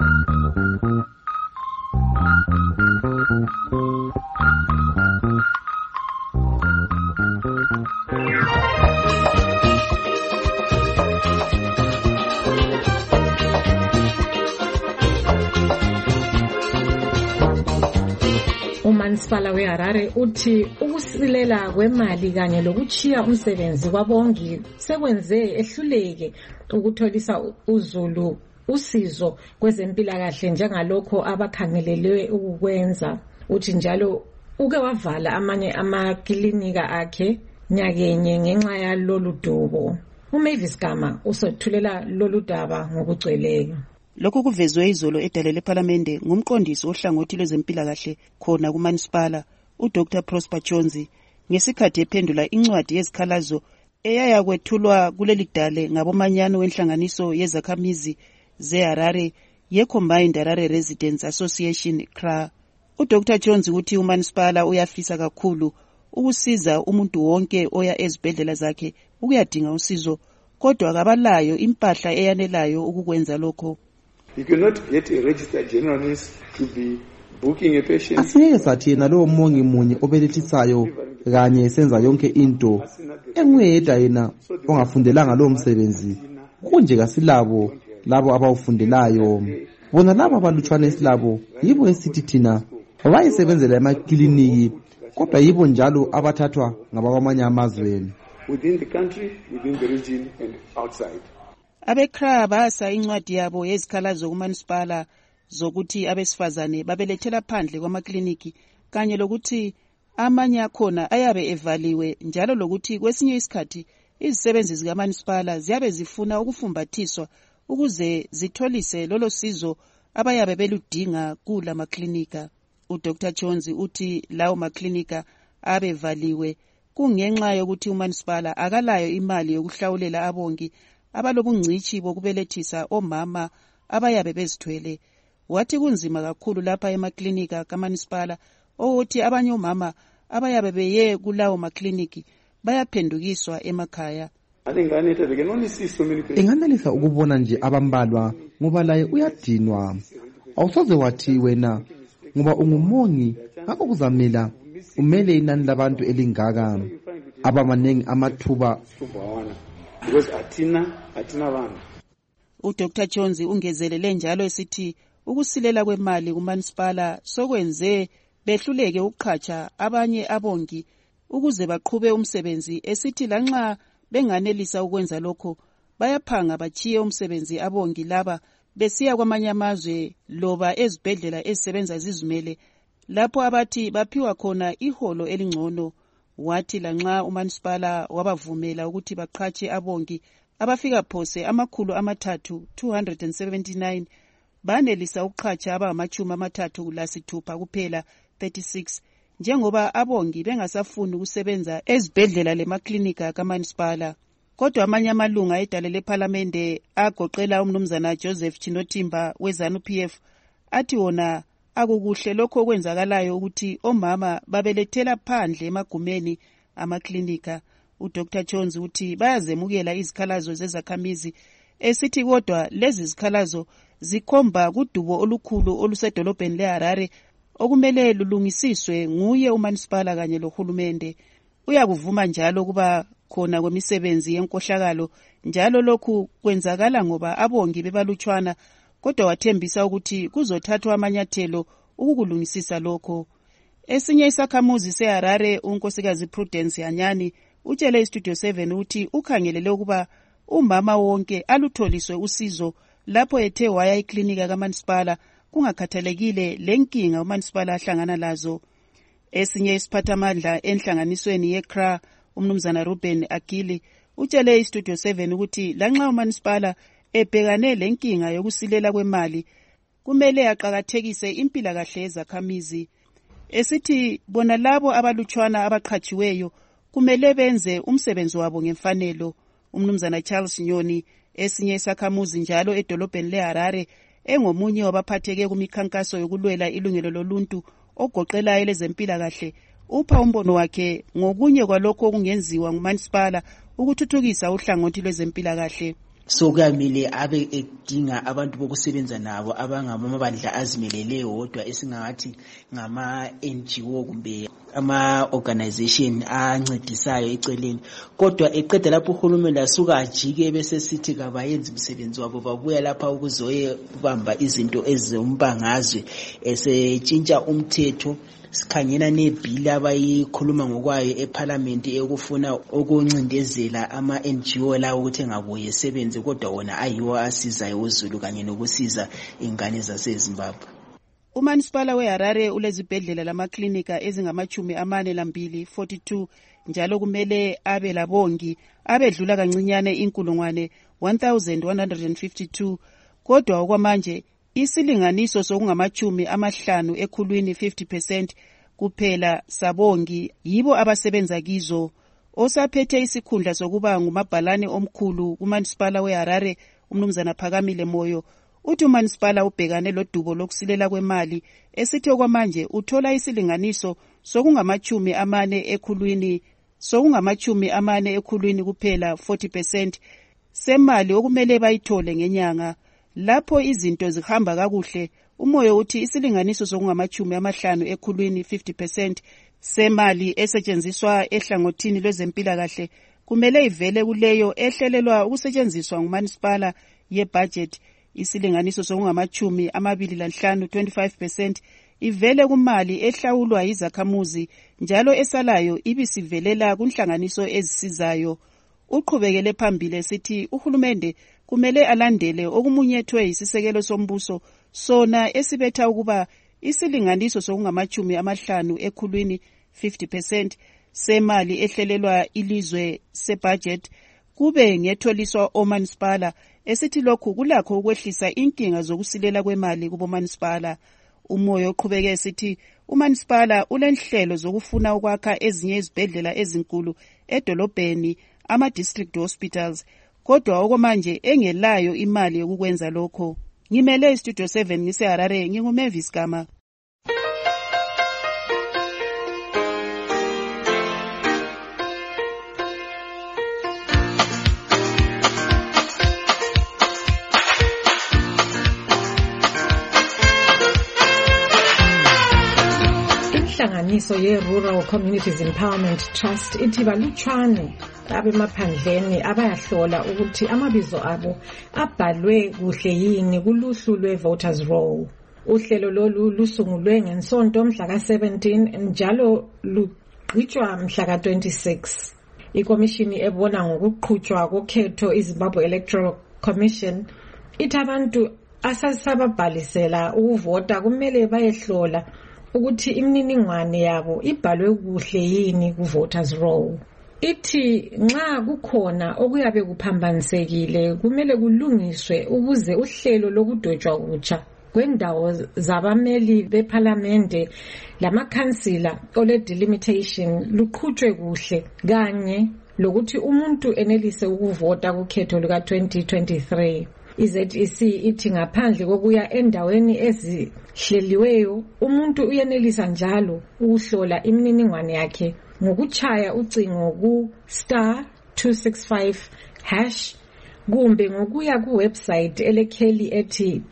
uManisipala weHarare uthi ukusilela kwemali kanye lokuchiya umsebenzi kwabongi sekwenze ehluleke ukutholisa uZulu usizo kwezempilakahle njengalokho abakhangelelwe ukukwenza. Uthi njalo uke wavala amanye amaklinika akhe nyakenye ngenxa yalolu dubo. uMavis Gama usethulela lolu daba ngokugcweleyo. Lokhu kuvezwe izolo edale leParlamente ngumqondisi ohlangothi lwezempilakahle khona kuManisipala uDr Prosper Chonzi ngesikhathi ephendula incwadi yezikhalazo eyaya kwethulwa kuleli dale ngabomanyano wenhlanganiso yezakhamizi zeHarare yeCombined Harare Residents Association CRA. uDr Chonzi uthi uManisipala uyafisa kakhulu ukusiza umuntu wonke oya ezibhedlela zakhe ukuyadinga usizo kodwa akabalayo impahla eyanelayo ukukwenza lokho. You cannot get a registered general nurse to be booking a patient. Asingeke sathi yena lowo mongi munye obelethisayo kanye senza yonke into enguyedwa yena ongafundelanga lowo msebenzi. Kunje kasilabo labo abawufundelayo. Bona labo abalutshwana esilabo yibo esithi thina bayisebenzela emakliniki kodwa yibo njalo abathathwa ngabakwamanye amazweni. Within the country, within the region and outside. AbeCRA basa incwadi yabo yezikhalazo kuManisipala zokuthi abesifazane babelethela phandle kwamakliniki kanye lokuthi amanye akhona ayabe evaliwe njalo lokuthi kwesinye isikhathi izisebenzi zikaManisipala ziyabe zifuna ukufumbathiswa ukuze zitholise lolo sizo abayabe beludinga kula maklinika. uDr Chonzi uthi lawo maklinika abevaliwe kungenxa yokuthi umanisipala akalayo imali yokuhlawulela abongi abalobungcithi bokubelethisa omama abayabe bezithwele. Wathi kunzima kakhulu lapha emaklinika kamanisipala ukuthi abanye omama abayabe beye kulawo makliniki bayaphendukiswa emakhaya. Inganelisa ukubona nje abambalwa ngoba laye uyadinwa. Awusoze wathi wena ngoba ungumongi ngakho kuzamela umele inani labantu elingaka abamanengi amathuba. uDr Jones ungezelele njalo esithi ukusilela kwemali kumanisipala sokwenze behluleke ukuqhatsha abanye abongi ukuze baqhube umsebenzi, esithi lanxa benganelisa ukwenza lokho bayaphanga bachiye umsebenzi abongi laba besiya kwamanye amazwe loba ezibhedlela ezisebenza zizimele lapho abathi baphiwa khona iholo elingcono. Wathi lanxa umanisipala wabavumela ukuthi baqhatshe abongi abafika phose 379 banelisa ukuqhatsha abangama-36 kuphela 36 njengoba abongi bengasafuni ukusebenza ezibhedlela lemaklinika kamanisipala. Kodwa amanye amalunga edale lephalamende agoqela umnumzana Joseph Chinotimba weZANU-PF athi wona akukuhle lokho okwenzakalayo ukuthi omama babelethela phandle emagumeni amaklinika. uDr Jones uthi bayazemukela izikhalazo zezakhamizi, esithi kodwa lezi zikhalazo zikhomba kudubo olukhulu olusedolobheni leHarare okumele lulungisiswe nguye umanisipala kanye lohulumende. Uyakuvuma njalo kuba khona kwemisebenzi yenkohlakalo, njalo lokhu kwenzakala ngoba abongi bebalutshwana, kodwa wathembisa ukuthi kuzothathwa amanyathelo ukukulungisisa lokho. Esinye isakhamuzi seHarare, unkosikazi Prudence Hanyani, utshele iStudio 7 uthi ukhangelele ukuba umama wonke alutholiswe usizo lapho ethe waya eklinika kamanisipala kungakhathalekile lenkinga umanisipala ahlangana lazo. Esinye isiphathamandla enhlanganisweni yeCRA, umnumzana Ruben Akili, utshele iStudio 7 ukuthi lanxa umanisipala ebhekane lenkinga yokusilela kwemali kumele aqhakathekise impilakahle yezakhamizi, esithi bona labo abalutshwana abaqhatshiweyo kumele benze umsebenzi wabo ngemfanelo. Umnumzana Charles Nyoni, esinye isakhamuzi njalo edolobheni leHarare, engomunye wabaphatheke kumikhankaso yokulwela ilungelo loluntu ogoqela elezempilakahle, upha umbono wakhe ngokunye kwalokho okungenziwa ngumanisipala ukuthuthukisa uhlangothi lwezempilakahle. Sokamile abe edinga abantu bokusebenza nabo abangamabandla azimeleleyo wodwa esingathi ngama NGO kumbe ama organization ancedisayo eceleni, kodwa eqeda lapho uhulumende asuka ajike bese sithi kabayenza umsebenzi wabo, babuya lapha ukuzoye kubamba izinto ezombangazwe, esetshintsha umthetho. Sikhangena nebhili abayikhuluma ngokwayo eParliament ekufuna ukuncindezela ama NGO lawo ukuthi engabuye esebenze, kodwa wona ayiwo asizayo uZulu kanye nokusiza ingane zaseZimbabwe. Umanisipala weHarare ulezibhedlela lamaklinika ezingama-42 42, njalo kumele abe labongi abedlula kancinyane 1152, kodwa okwamanje isilinganiso sokungama-50 ekhulwini 50% kuphela sabongi yibo abasebenza kizo. Osaphethe isikhundla sokuba ngumabhalane omkhulu kumanisipala weHarare, umnumzana Phakamile Moyo, uthi umanisipala ubhekane lodubo lokusilela kwemali, esithi okwamanje uthola isilinganiso sokungama-40 ekhulwini kuphela 40% semali okumele bayithole ngenyanga. Lapho izinto zihamba kakuhle, uMoyo uthi isilinganiso sokungama-50 ekhulwini 50% semali esetshenziswa ehlangothini lwezempilakahle kumele ivele kuleyo ehlelelwa ukusetshenziswa ngumanisipala yebudget. Isilinganiso sokungama-25 25% ivele kumali ehlawulwa yizakhamuzi, njalo esalayo ibisivelela kunhlanganiso ezisizayo. Uqhubekele phambili esithi uhulumende kumele alandele okumunyethwe yisisekelo sombuso, sona esibetha ukuba isilinganiso sokungama-50 ekhulwini 50% semali ehlelelwa ilizwe sebudget kube ngetholiswa omanisipala, esithi lokhu kulakho ukwehlisa inkinga zokusilela kwemali kubomanisipala. Umoyo uqhubeke esithi uManisipala ulenhlelo zokufuna ukwakha ezinye izibhedlela ezinkulu edolobheni, ama-district hospitals, kodwa okwamanje engelayo imali yokukwenza lokho. Ngimele iStudio 7 ngiseHarare, nginguMavis Gama. Inhlanganiso ye-Rural Communities Empowerment Trust ithi balutshwane abemaphandleni abayahlola ukuthi amabizo abo abhalwe kuhle yini kuluhlu lwe-voters roll. Uhlelo lolu lusungulwe ngensonto mhla ka-17 njalo luqhutshwa mhla ka-26. Ikomishini ebona ngokuqhutshwa kokhetho iZimbabwe Electoral Commission ithi abantu asasababhalisela ukuvota kumele bayehlola ukuthi imininingwane yabo ibhalwe kuhle yini ku-voters roll. Ithi nxa kukhona okuyabe kuphambanisekile kumele kulungiswe ukuze uhlelo lokudwetshwa kutsha kwendawo zabameli bephalamende lamakhansila ole delimitation luqhutshwe kuhle kanye lokuthi umuntu enelise ukuvota kukhetho luka 2023. iZEC ithi ngaphandle kokuya endaweni ezihleliweyo umuntu uyenelisa njalo ukuhlola imininingwane yakhe ngokuchaya ucingo ku*265# kumbe ngokuya kuwebsite elekheli ethi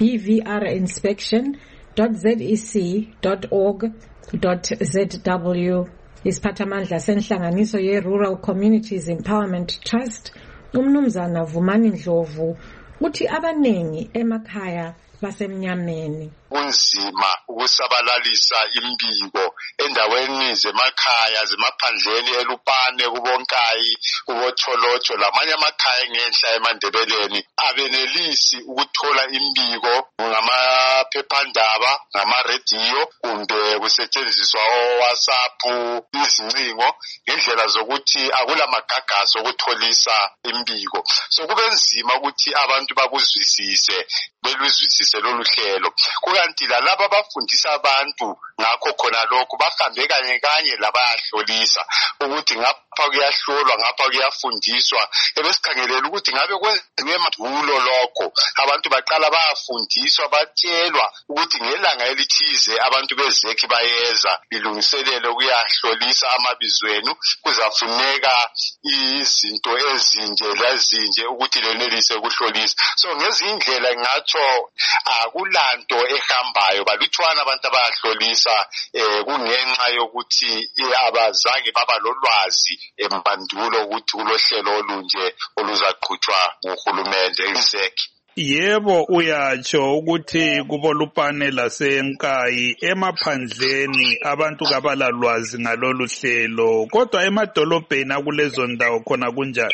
bvrinspection.zec.org.zw. Isiphathamandla senhlanganiso ye-Rural Communities Empowerment Trust uMnumzana Vumani Ndlovu uthi abanengi emakhaya basemnyameni. Kunzima ukusabalalisa imbiko endaweni zemakhaya zemaphandleni eLupane kubonkayi kubotholotsho lamanye amakhaya ngenhla eMandebeleni abenelisi ukuthola imbiko ngamaphephandaba ngama-radio kumbe kusetshenziswa WhatsApp izincingo ngendlela zokuthi akulamagagasi okutholisa imbiko. So kube nzima ukuthi abantu bakuzwisise beluzwisise lolu hlelo. Kanti lalabo abafundisa abantu ngakho khona lokho bahambe kanye labayahlolisa ukuthi ngapha kuyahlolwa ngapha kuyafundiswa ebesikhangelela ukuthi ngabe kwenziwe emandulo lokho abantu baqala bayafundiswa batshelwa ukuthi ngelanga elithize abantu bezekhi bayeza bilungiselele ukuyahlolisa amabizwenu kuzafuneka izinto ezinje ukuthi lenelise ukuhlolisa. So ngezindlela ngatsho akulanto ehambayo balutshwana abantu abayahlolisa kungenxa yokuthi abazange baba lolwazi embandulo ukuthi kulohlelo olunje oluzaqhutshwa nguhulumende izekhi. Yebo, uyatsho ukuthi kuboLupane laseNkayi emaphandleni abantu kabalalwazi ngalolu hlelo, kodwa emadolobheni akulezo ndawo khona kunjani?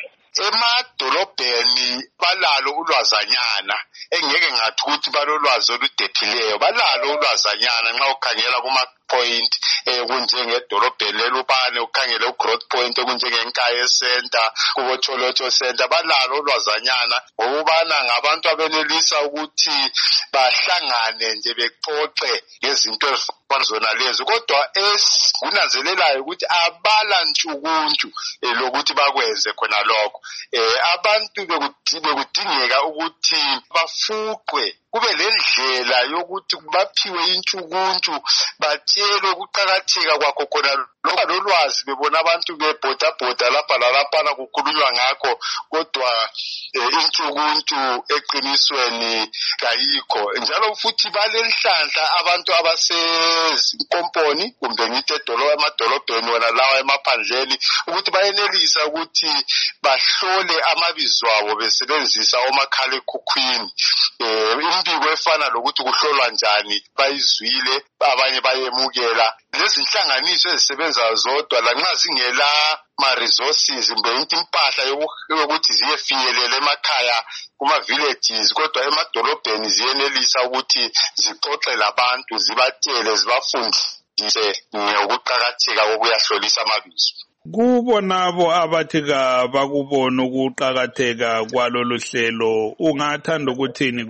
Emadolobheni balalo ulwazanyana engeke ngathi ukuthi balolwazi oludephileyo, balalo ulwazanyana nxa ukhangela kuma-point kunjengedolobheni leLupane ukhangele uGrowth Point okunjengeNkayi Center kuboTholotsho Center balalo ulwazanyana ngokubana ngabantu abenelisa ukuthi bahlangane nje bexoxe ngezinto ezifana zona lezo, kodwa kunanzelelayo ukuthi abala ntshukuntshu lokuthi bakwenze khona lokho. Abantu bekudingeka ukuthi bafuqwe kube lendlela yokuthi baphiwe intshukuntshu batshelwe ukuqakatheka kwakho khona lokho lolwazi bebona abantu bebhodabhoda lapha lalaphana kukhulunywa ngakho kodwa intshukuntshu eqinisweni kayikho. Njalo futhi balenhlanhla abantu abasezinkomponi kumbe ngithi emadolobheni wona lawa emaphandleni ukuthi bayenelisa ukuthi bahlole amabizo abo besebenzisa omakhalekhukhwini. Imbiko efana lokuthi kuhlolwa njani bayizwile abanye bayemukela. Lezi nhlanganiso ezisebenza zodwa lanxa zingela ma-resources mbe impahla yokuthi ziyefinyelela emakhaya kuma-villages, kodwa emadolobheni ziyenelisa ukuthi zixoxe labantu zibatshele zibafundise ngokuqakatheka kokuyahlolisa amabizo. Kubonabo abathi bakubona ukuqakatheka kwalolu hlelo ungathanda ukuthini kubo?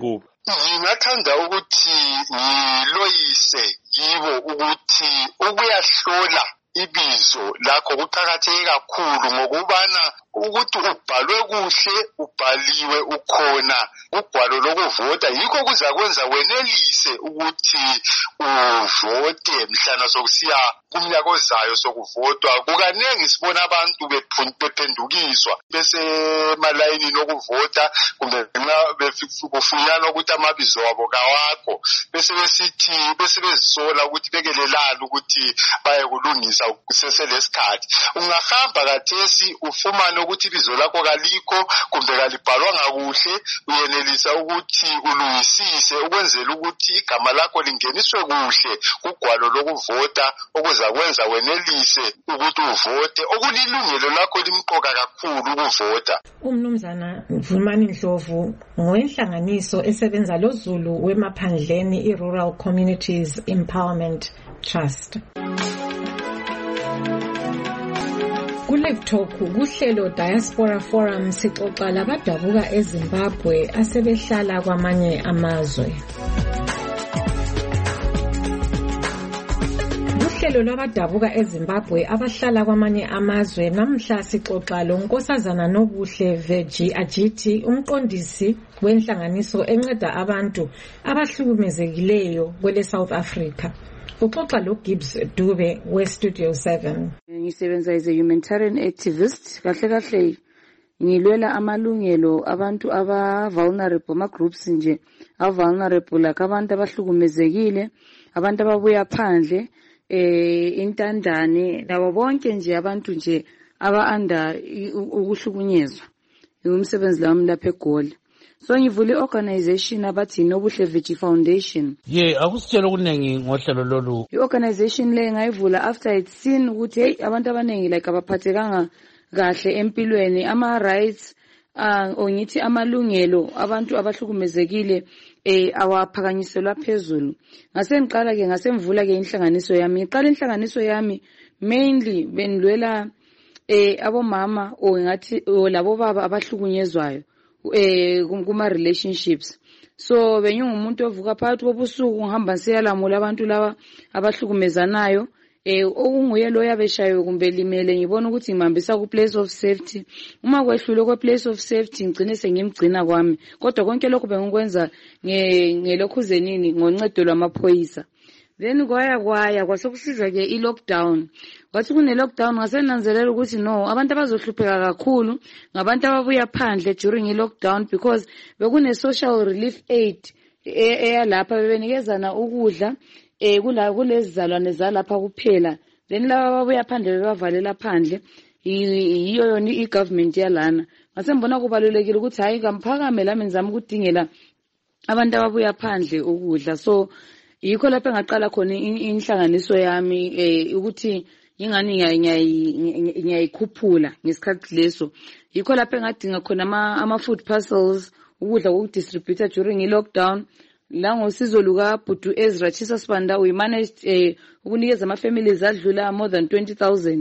Ngingathanda ukuthi ngiloyise yibo ukuthi ukuyahlola ibizo lakho kuqhakatheke kakhulu ngokubana ukuthi ubhalwe kuhle ubhaliwe ukhona ugwalo lokuvota yikho kuzakwenza wenelise ukuthi uvote mhlana sokusiya kumnyaka ozayo sokuvotwa. Kukaningi sibona abantu bephendukiswa bese malayinini okuvota kumbe nxa kufunyanwa ukuthi amabizo abo kawakho bese bezisola ukuthi bekelelana ukuthi baye kulungisa kuseselesikhathi. Ungahamba kathesi ufumane ukuthi ibizo lakho kalikho kumbe kalibhalwanga kuhle, uyenelisa ukuthi ulungisise ukwenzela ukuthi igama lakho lingeniswe kuhle kugwalo lokuvota okuzakwenza wenelise ukuthi uvote. Okulilungelo lakho limqoka kakhulu ukuvota. Umnumzana Vumani Ndlovu ngowenhlanganiso esebenza loZulu wemaphandleni i-Rural Communities Empowerment Trust. Kulektalk kuhlelo Diaspora Forum sixoxa labadabuka eZimbabwe asebehlala kwamanye amazwe. Kuhlelo lwabadabuka eZimbabwe abahlala kwamanye amazwe namhla sixoxa loNkosazana Nobuhle Veggie Ajithi, umqondisi wenhlanganiso enceda abantu abahlukumezekileyo kwele South Africa. Uxoxa loGibbs Dube weStudio 7. Ngisebenza as a humanitarian activist. Kahle ngilwela amalungelo abantu aba-vulnerable, ama-groups nje aba-vulnerable, like abantu abahlukumezekile, abantu ababuya phandle, intandane, labo bonke nje abantu nje aba-under ukuhlukunyezwa. Umsebenzi lami lapha eGoli. So ngivule organization abathi Nobuhle Veggie Foundation. Akusitshela kunengi ngohlelo lolu. I-organization le ngayivula after it seen ukuthi hey abantu abanengi like abaphathekanga kahle empilweni, ama rights ongithi amalungelo abantu abahlukumezekile awaphakanyiselwa phezulu. Ngasengiqala ke ngasemvula ke inhlanganiso yami. Ngiqala inhlanganiso yami mainly benilwela abomama ngathi labo baba abahlukunyezwayo kuma relationships. So benyungumuntu ovuka phakathi kobusuku ngihamba siyalamula abantu laba abahlukumezanayo okunguye lo yabeshayo kumbe limele ngibona ukuthi ngimhambisa ku place of safety. Uma kwehlule ku place of safety ngicine sengimgcina kwami, kodwa konke lokho bengikwenza ngelokhuzenini ngoncedo lwamaphoyisa. Then kwaya kwasekusiza ke i-lockdown. Kwathi kune-lockdown ngasenanzelela ukuthi no, abantu abazohlupheka kakhulu ngabantu ababuya phandle during i-lockdown because bekune-social relief aid eyalapha bebenikezana ukudla kulezi zalwane zalapha kuphela. Then laba ababuya phandle bebavalela phandle yiyo yona i-government yalana. Ngasembona kubalulekile ukuthi hayi ngamphakame lami ngizama ukudingela abantu ababuya phandle ukudla. So yikho lapho ngaqala khona inhlanganiso yami ukuthi ingani ngiyayikhuphula ngesikhathi leso. Yikho lapho ngadinga khona ama food parcels ukudla kokudistributor during i-lockdown. La ngosizo luka Bhutu Ezra Chisa Sibanda we managed ukunikeza ama families adlula more than 20,000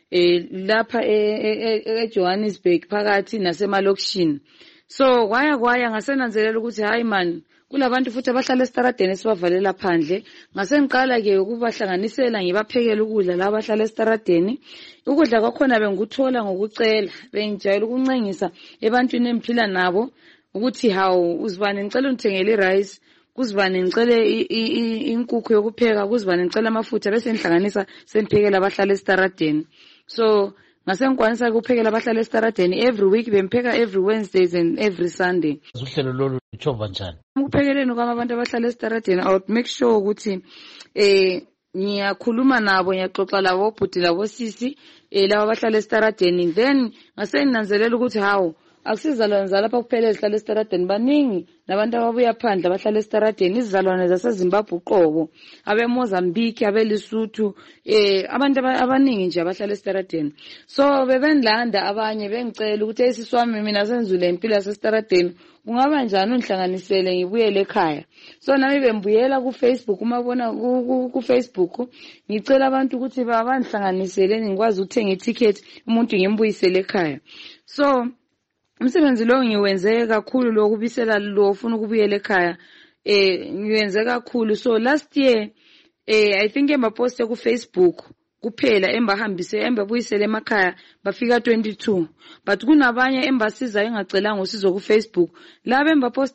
lapha eJohannesburg phakathi nasemalokishini. So kwaya ngasenanzelela ukuthi hayi man kulabantu futhi abahlala estaradeni esibavalela phandle. Ngasengiqala ke ukubahlanganisela ngibaphekela ukudla la abahlala estaradeni. Ukudla kwakhona bengikuthola ngokucela, bengijayela ukuncengisa ebantwini emphila nabo ukuthi hawu uzibani ngicela ungithengele rice, kuzibani ngicela inkukhu yokupheka, kuzibani ngicela amafutha bese ngihlanganisa semphekela abahlala estaradeni. So ngasengikwanisa ukuphekela abahlala estaradeni every week, bempheka every Wednesdays and every Sunday. Uhlelo lolu luchova njani? Ukuphekeleni kwami abantu abahlala estaradeni I would make sure ukuthi ngiyakhuluma nabo, ngiyaxoxa labo bhuti labo sisi laba abahlala estaradeni. Then ngasenginanzelela ukuthi hawu akusizalwane lapha kuphela ezihlala estaradeni, baningi nabantu ababuya phandle abahlala estaradeni, izizalwane zaseZimbabwe uqobo, abeMozambique, abeLesotho, abantu abaningi nje abahlala estaradeni. So bebenilanda abanye bengicela ukuthi esiswami mina senzule impilo yasestaradeni, kungaba njani unhlanganisele ngibuyele ekhaya. So nami bembuyela ku Facebook, umabona ku Facebook ngicela abantu ukuthi banihlanganisele ngikwazi ukuthenga iticket umuntu ngimbuyisele ekhaya. So umsebenzi lo ngiwenze kakhulu lokubisela lo ufuna ukubuyela ekhaya ngiwenze kakhulu. So last year I think embaposte ku Facebook kuphela embabuyisele emakhaya bafika 22, but kunabanye embasiza engacelanga usizo ku Facebook. Laba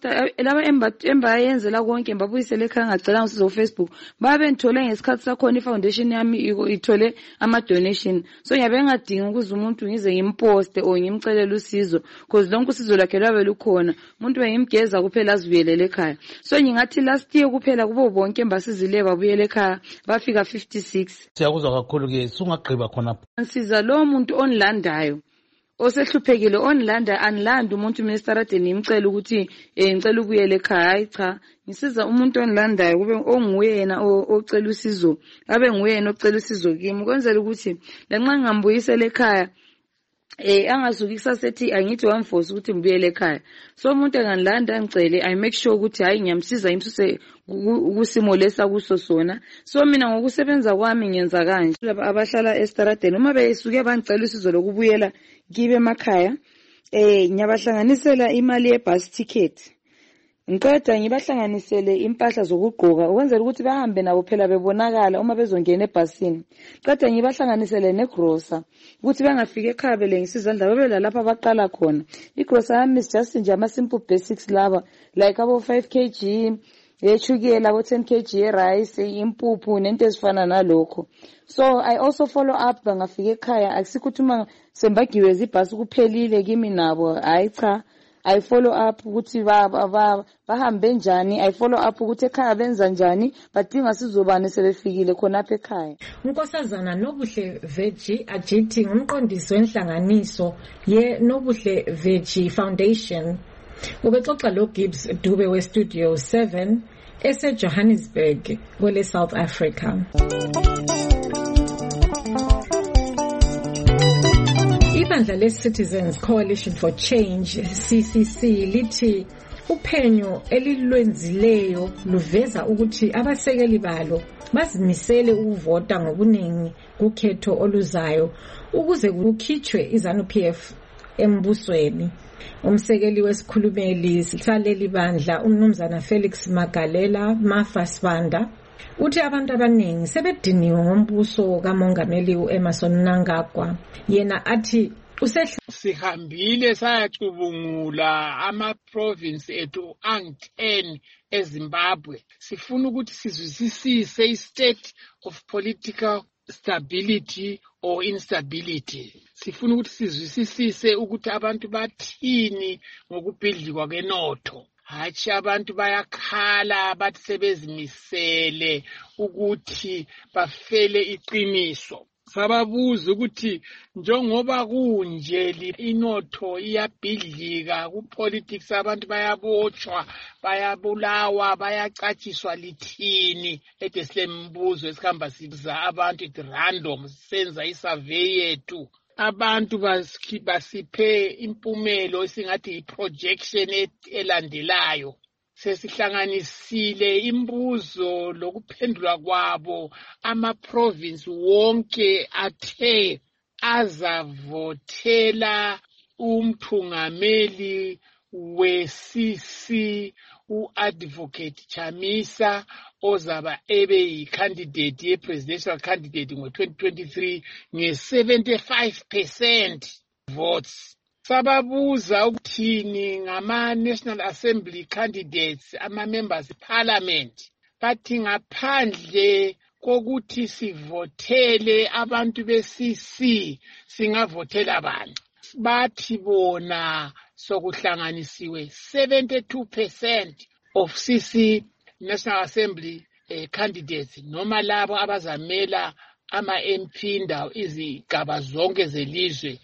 embayenzela konke embabuyisele ekhaya engacelanga usizo ku Facebook babe ngithole ngesikhathi sakhona ifoundation yami ithole ama donation. So ngiyabe ngadinga ukuze umuntu ngize ngimposte or ngimcelele usizo because lonke usizo lakhe lwabe lukhona, umuntu bengimgeza kuphela azibuyelele ekhaya. So ngingathi last year kuphela kubo bonke embasizile babuyele ekhaya bafika 56. Siyakuzwa kakhulu ke sungagqiba khona. Nsiza lo muntu onlandayo osehluphekile onlanda anilanda umuntu ministeradeni imcela ukuthi ngicela ukuyela ekhaya. Hayi cha, ngisiza umuntu onlandayo kube onguye yena ocela usizo, abe nguye yena ocela usizo kimi kwenzela ukuthi lanxa ngambuyisela ekhaya angasuki kusasethi angithi wamforce ukuthi ngibuyele ekhaya. So umuntu enganilanda ngicele I make sure ukuthi hayi ngiyamsiza imsuse kusimo lesa kuso sona. So mina ngokusebenza kwami ngenza kanje. Laba abahlala estradeni uma besuke bangicela usizo lokubuyela kibe emakhaya ngiyabahlanganisela imali yebus ticket, ngiqeda ngibahlanganisele impahla zokugqoka ukwenzela ukuthi bahambe nabo phela bebonakala uma bezongena ebhasini. Qeda ngibahlanganisele negrocer ukuthi bangafika ekhaya belengisa izandla bebela lapha baqala khona. Igrocer yami is just nje ama simple basics laba like abo 5 kg yechukela abo 10 kg rice impuphu nento ezifana nalokho. So I also follow up bangafika ekhaya akusikuthi uma sembagiweza ibhasi kuphelile kimi nabo. Hayi cha, I follow up ukuthi bahambe njani, I follow up ukuthi ekhaya benza njani, badinga sizobani sebefikile khona apha ekhaya. Unkosazana Nobuhle Veggie Ajithi ngumqondisi wenhlanganiso ye Nobuhle Veggie Foundation. Ubexoxa lo Gibbs Dube we Studio 7 Johannesburg kwele South Africa. Ibandla le-Citizens Coalition for Change, CCC, lithi uphenyo elilwenzileyo luveza ukuthi abasekeli balo bazimisele ukuvota ngobuningi kukhetho oluzayo ukuze kukhitshwe iZANU-PF embusweni. Umsekeli wesikhulumeli saleli bandla uMnumzana Felix Magalela Martha Sibanda uthi abantu abaningi sebediniwe ngombuso kaMongameli uEmmerson Mnangagwa. Yena athi sihambile sayacubungula ama-province ethu angu-10 eZimbabwe. Sifuna ukuthi sizwisise i-state of political stability or instability. Sifuna ukuthi sizwisise ukuthi abantu bathini ngokubhidlikwa kwenotho. Hathi abantu bayakhala bathi sebezimisele ukuthi bafele iqiniso. Sababuza ukuthi njengoba kunje inotho iyabhidlika ku-politics, abantu bayabotshwa, bayabulawa, bayacatshiswa lithini. Ede silembuzo esihamba sibuza abantu at random senza isurvey yethu. Abantu basiphe impumelo esingathi i-projection elandelayo. Sesihlanganisile imbuzo lokuphendula kwabo ama-province wonke athe azavotela umthungameli we-CC u-Advocate Chamisa ozaba ebe yi-candidate ye-presidential candidate ngo-2023 nge-75% votes. Sababuza ukuthini ngama-National Assembly candidates, ama-members parliament. Bathi ngaphandle kokuthi sivotele abantu be-CC singavotela bani. Bathi bona sokuhlanganisiwe 72% of CC National Assembly candidates noma labo abazamela ama-MP ndawo izigaba zonke zelizwe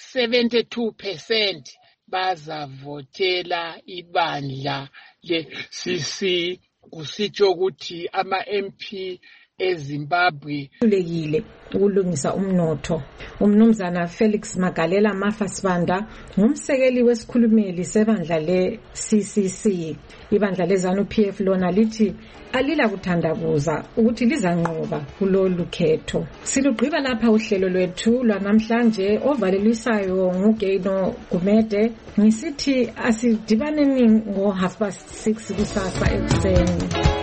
72% bazavotela ibandla le-CC. Kusitsho ukuthi ama-MP eZimbabwe. Kulekile ukulungisa umnotho. Umnumzana Felix Magalela Mafasibanda ngumsekeli wesikhulumeli sebandla le-CCC. Ibandla leZANU-PF lona lithi alila kuthandabuza ukuthi lizanqoba kulolu khetho. Silugqiba lapha uhlelo lwethu lwanamhlanje ovalelisayo nguGeno Gumede. Ngisithi asidibaneni ngo 6:30 kusasa ekuseni.